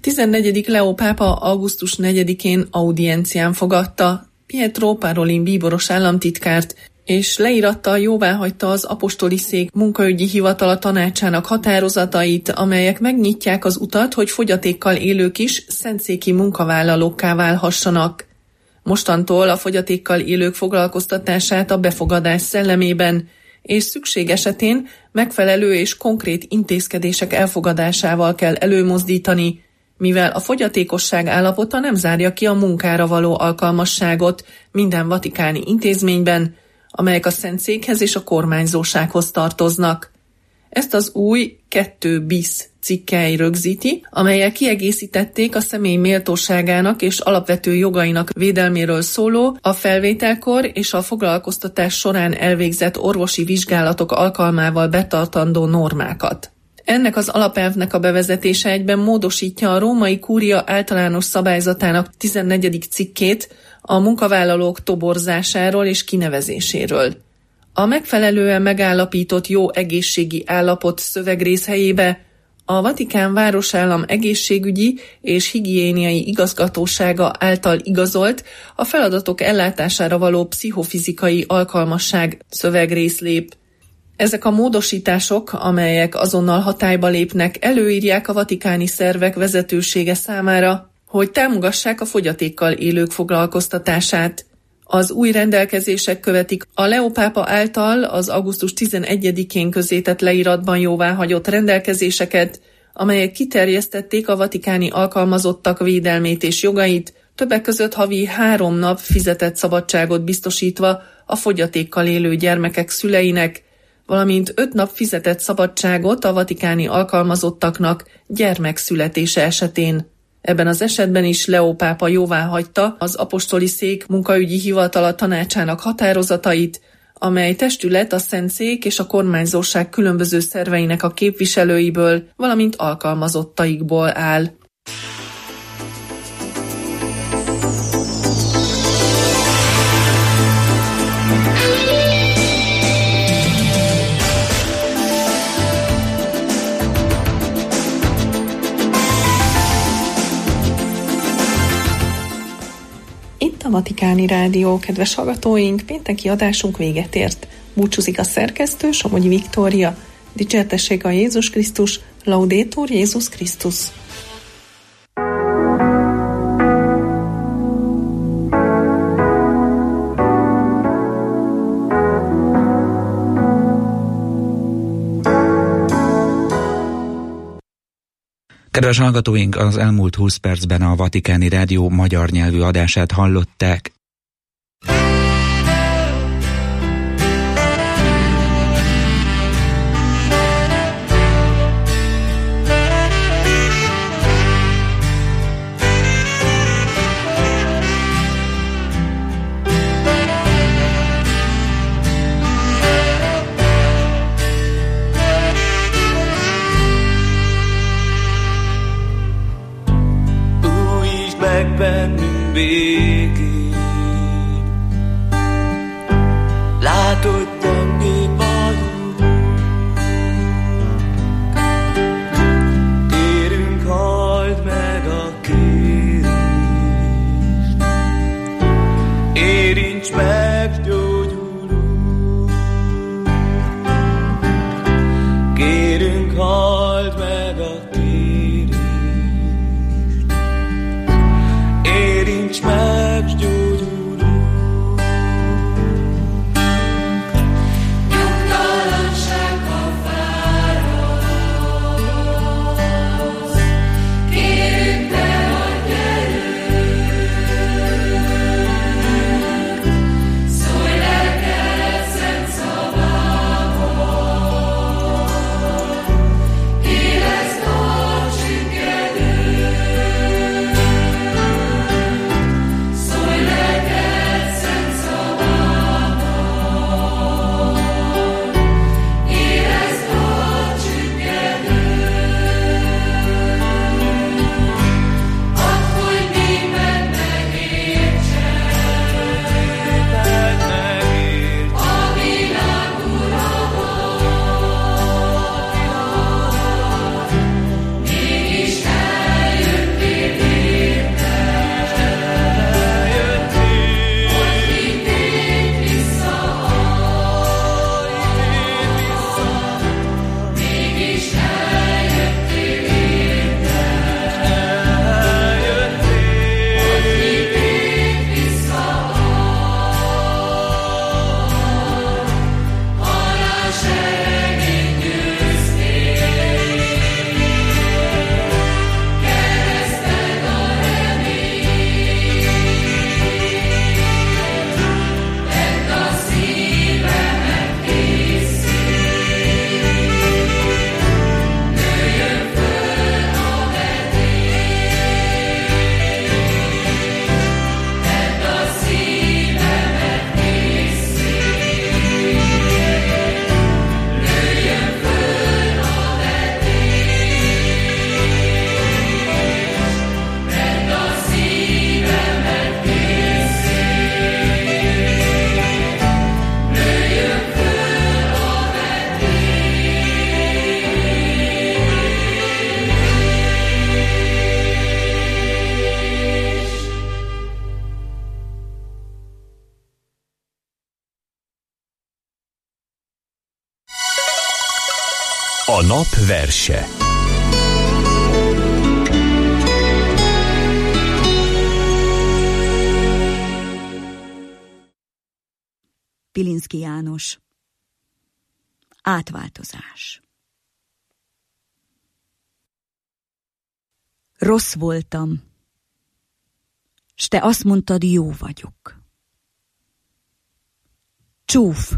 14. Leó pápa augusztus 4-én audiencián fogadta Pietro Parolin bíboros államtitkárt, és leírattal jóváhagyta az apostoli szék munkaügyi hivatala tanácsának határozatait, amelyek megnyitják az utat, hogy fogyatékkal élők is szentszéki munkavállalókká válhassanak. Mostantól a fogyatékkal élők foglalkoztatását a befogadás szellemében, és szükség esetén megfelelő és konkrét intézkedések elfogadásával kell előmozdítani, mivel a fogyatékosság állapota nem zárja ki a munkára való alkalmasságot minden vatikáni intézményben, amelyek a Szentszékhez és a kormányzósághoz tartoznak. Ezt az új 2 bis cikkely rögzíti, amelyek kiegészítették a személy méltóságának és alapvető jogainak védelméről szóló, a felvételkor és a foglalkoztatás során elvégzett orvosi vizsgálatok alkalmával betartandó normákat. Ennek az alapelvnek a bevezetése egyben módosítja a római kúria általános szabályzatának 14. cikkét a munkavállalók toborzásáról és kinevezéséről. A megfelelően megállapított jó egészségi állapot szövegrész helyébe A Vatikán városállam egészségügyi és higiéniai igazgatósága által igazolt, a feladatok ellátására való pszichofizikai alkalmasság szövegrész lép. Ezek a módosítások, amelyek azonnal hatályba lépnek, előírják a vatikáni szervek vezetősége számára, hogy támogassák a fogyatékkal élők foglalkoztatását. Az új rendelkezések követik a Leó pápa által az augusztus 11-én közzétett leíratban jóváhagyott rendelkezéseket, amelyek kiterjesztették a vatikáni alkalmazottak védelmét és jogait, többek között havi 3 nap fizetett szabadságot biztosítva a fogyatékkal élő gyermekek szüleinek, valamint 5 nap fizetett szabadságot a vatikáni alkalmazottaknak gyermek születése esetén. Ebben az esetben is Leó pápa jóváhagyta az apostoli szék munkaügyi hivatala tanácsának határozatait, amely testület a Szentszék és a kormányzóság különböző szerveinek a képviselőiből, valamint alkalmazottaikból áll. A Vatikáni Rádió, kedves hallgatóink, pénteki adásunk véget ért. Búcsúzik a szerkesztő, Somogyi Viktória. Dicsértessék a Jézus Krisztus, Laudetur Jézus Krisztus. Kedves hallgatóink, az elmúlt 20 percben a Vatikáni Rádió magyar nyelvű adását hallották. Bennünk békét. Látod, gyengék vagyunk, kérünk, halld meg a kérést, érints meg, gyógyulunk, kérünk, halld meg a kérést, érints meg. A nap verse. Pilinszky János. Átváltozás. Rossz voltam, s te azt mondtad, jó vagyok. Csúf,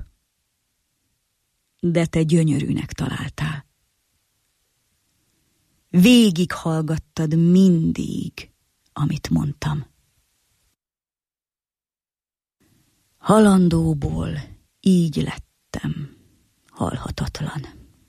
de te gyönyörűnek találtál. Végighallgattad mindig, amit mondtam. Halandóból így lettem halhatatlan.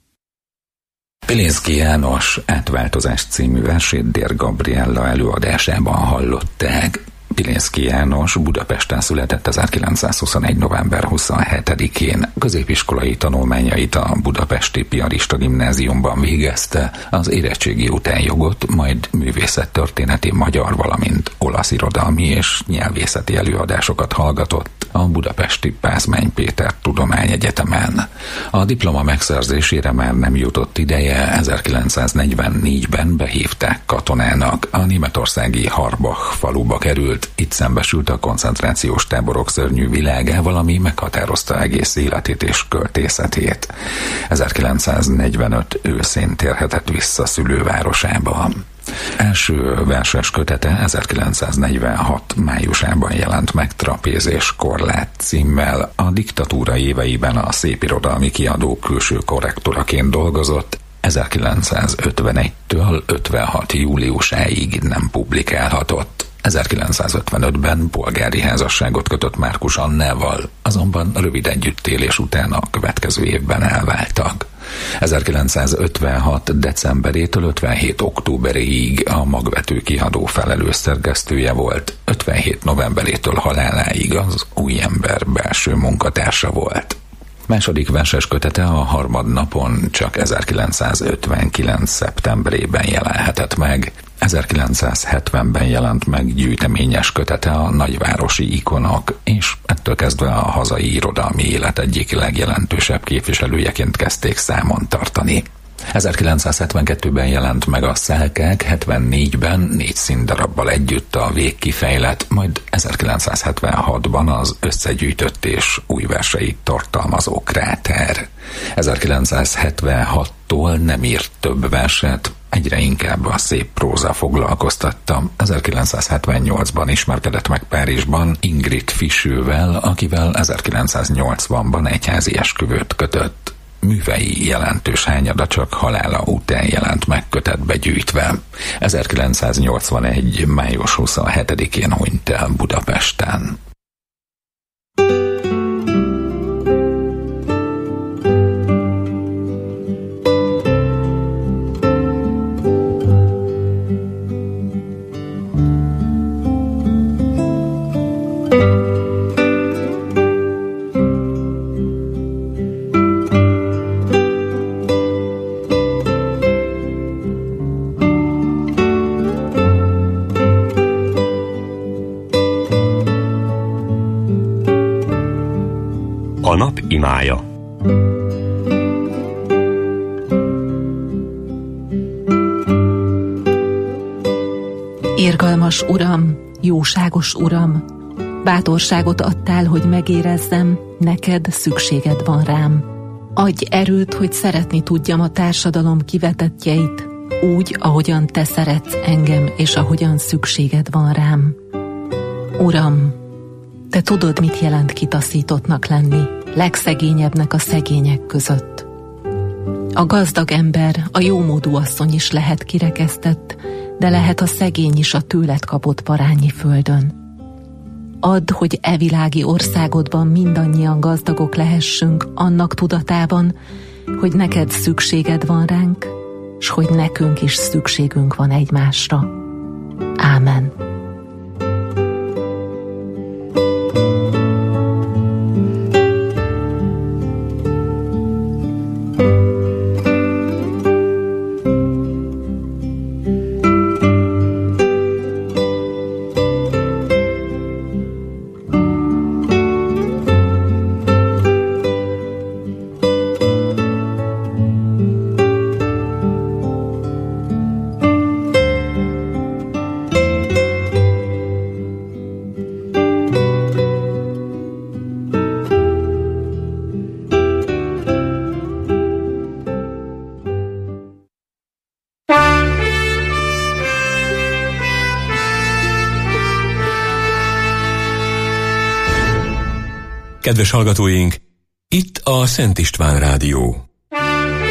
Pilinszky János Átváltozás című versét Dér Gabriella előadásában hallották. Pilinszky János Budapesten született 1921. november 27-én. Középiskolai tanulmányait a budapesti piarista gimnáziumban végezte, az érettségi után jogot, majd művészettörténeti, magyar, valamint olasz irodalmi és nyelvészeti előadásokat hallgatott a budapesti Pázmány Péter Tudományegyetemen. A diploma megszerzésére már nem jutott ideje, 1944-ben behívták katonának. A németországi Harbach faluba került. Itt szembesült a koncentrációs táborok szörnyű világával, ami meghatározta egész életét és költészetét. 1945 őszén térhetett vissza szülővárosába. Első verses kötete 1946 májusában jelent meg Trapéz és Korlát címmel. A diktatúra éveiben a szépirodalmi kiadó külső korrektoraként dolgozott, 1951-től 56 júliusáig nem publikálhatott. 1955-ben polgári házasságot kötött Márkus Annával, azonban rövid együttélés után a következő évben elváltak. 1956. decemberétől 57. októberéig a Magvető kiadó felelős szerkesztője volt, 57. novemberétől haláláig az Új Ember belső munkatársa volt. Második verses kötete a harmadnapon csak 1959. szeptemberében jelenhetett meg. 1970-ben jelent meg gyűjteményes kötete a Nagyvárosi ikonok, és ettől kezdve a hazai irodalmi élet egyik legjelentősebb képviselőjeként kezdték számon tartani. 1972-ben jelent meg a Szálkák, 74-ben 4 színdarabbal együtt a Végkifejlet, majd 1976-ban az összegyűjtött és új verseit tartalmazó Kráter. 1976-tól nem írt több verset, egyre inkább a szép próza foglalkoztatta. 1978-ban ismerkedett meg Párizsban Ingrid Fischővel, akivel 1980-ban egyházi esküvőt kötött. Művei jelentős hányada csak halála után jelent meg kötetbe gyűjtve. 1981. május 27-én hunyt el Budapesten. A nap imája. Irgalmas Uram, jóságos Uram, bátorságot adtál, hogy megérezzem, neked szükséged van rám. Adj erőt, hogy szeretni tudjam a társadalom kivetettjeit, úgy, ahogyan te szeretsz engem, és ahogyan szükséged van rám. Uram, te tudod, mit jelent kitaszítottnak lenni, legszegényebbnek a szegények között. A gazdag ember, a jómódú asszony is lehet kirekesztett, de lehet a szegény is a tőled kapott parányi földön. Add, hogy e világi országodban mindannyian gazdagok lehessünk annak tudatában, hogy neked szükséged van ránk, s hogy nekünk is szükségünk van egymásra. Ámen. Kedves hallgatóink, itt a Szent István Rádió.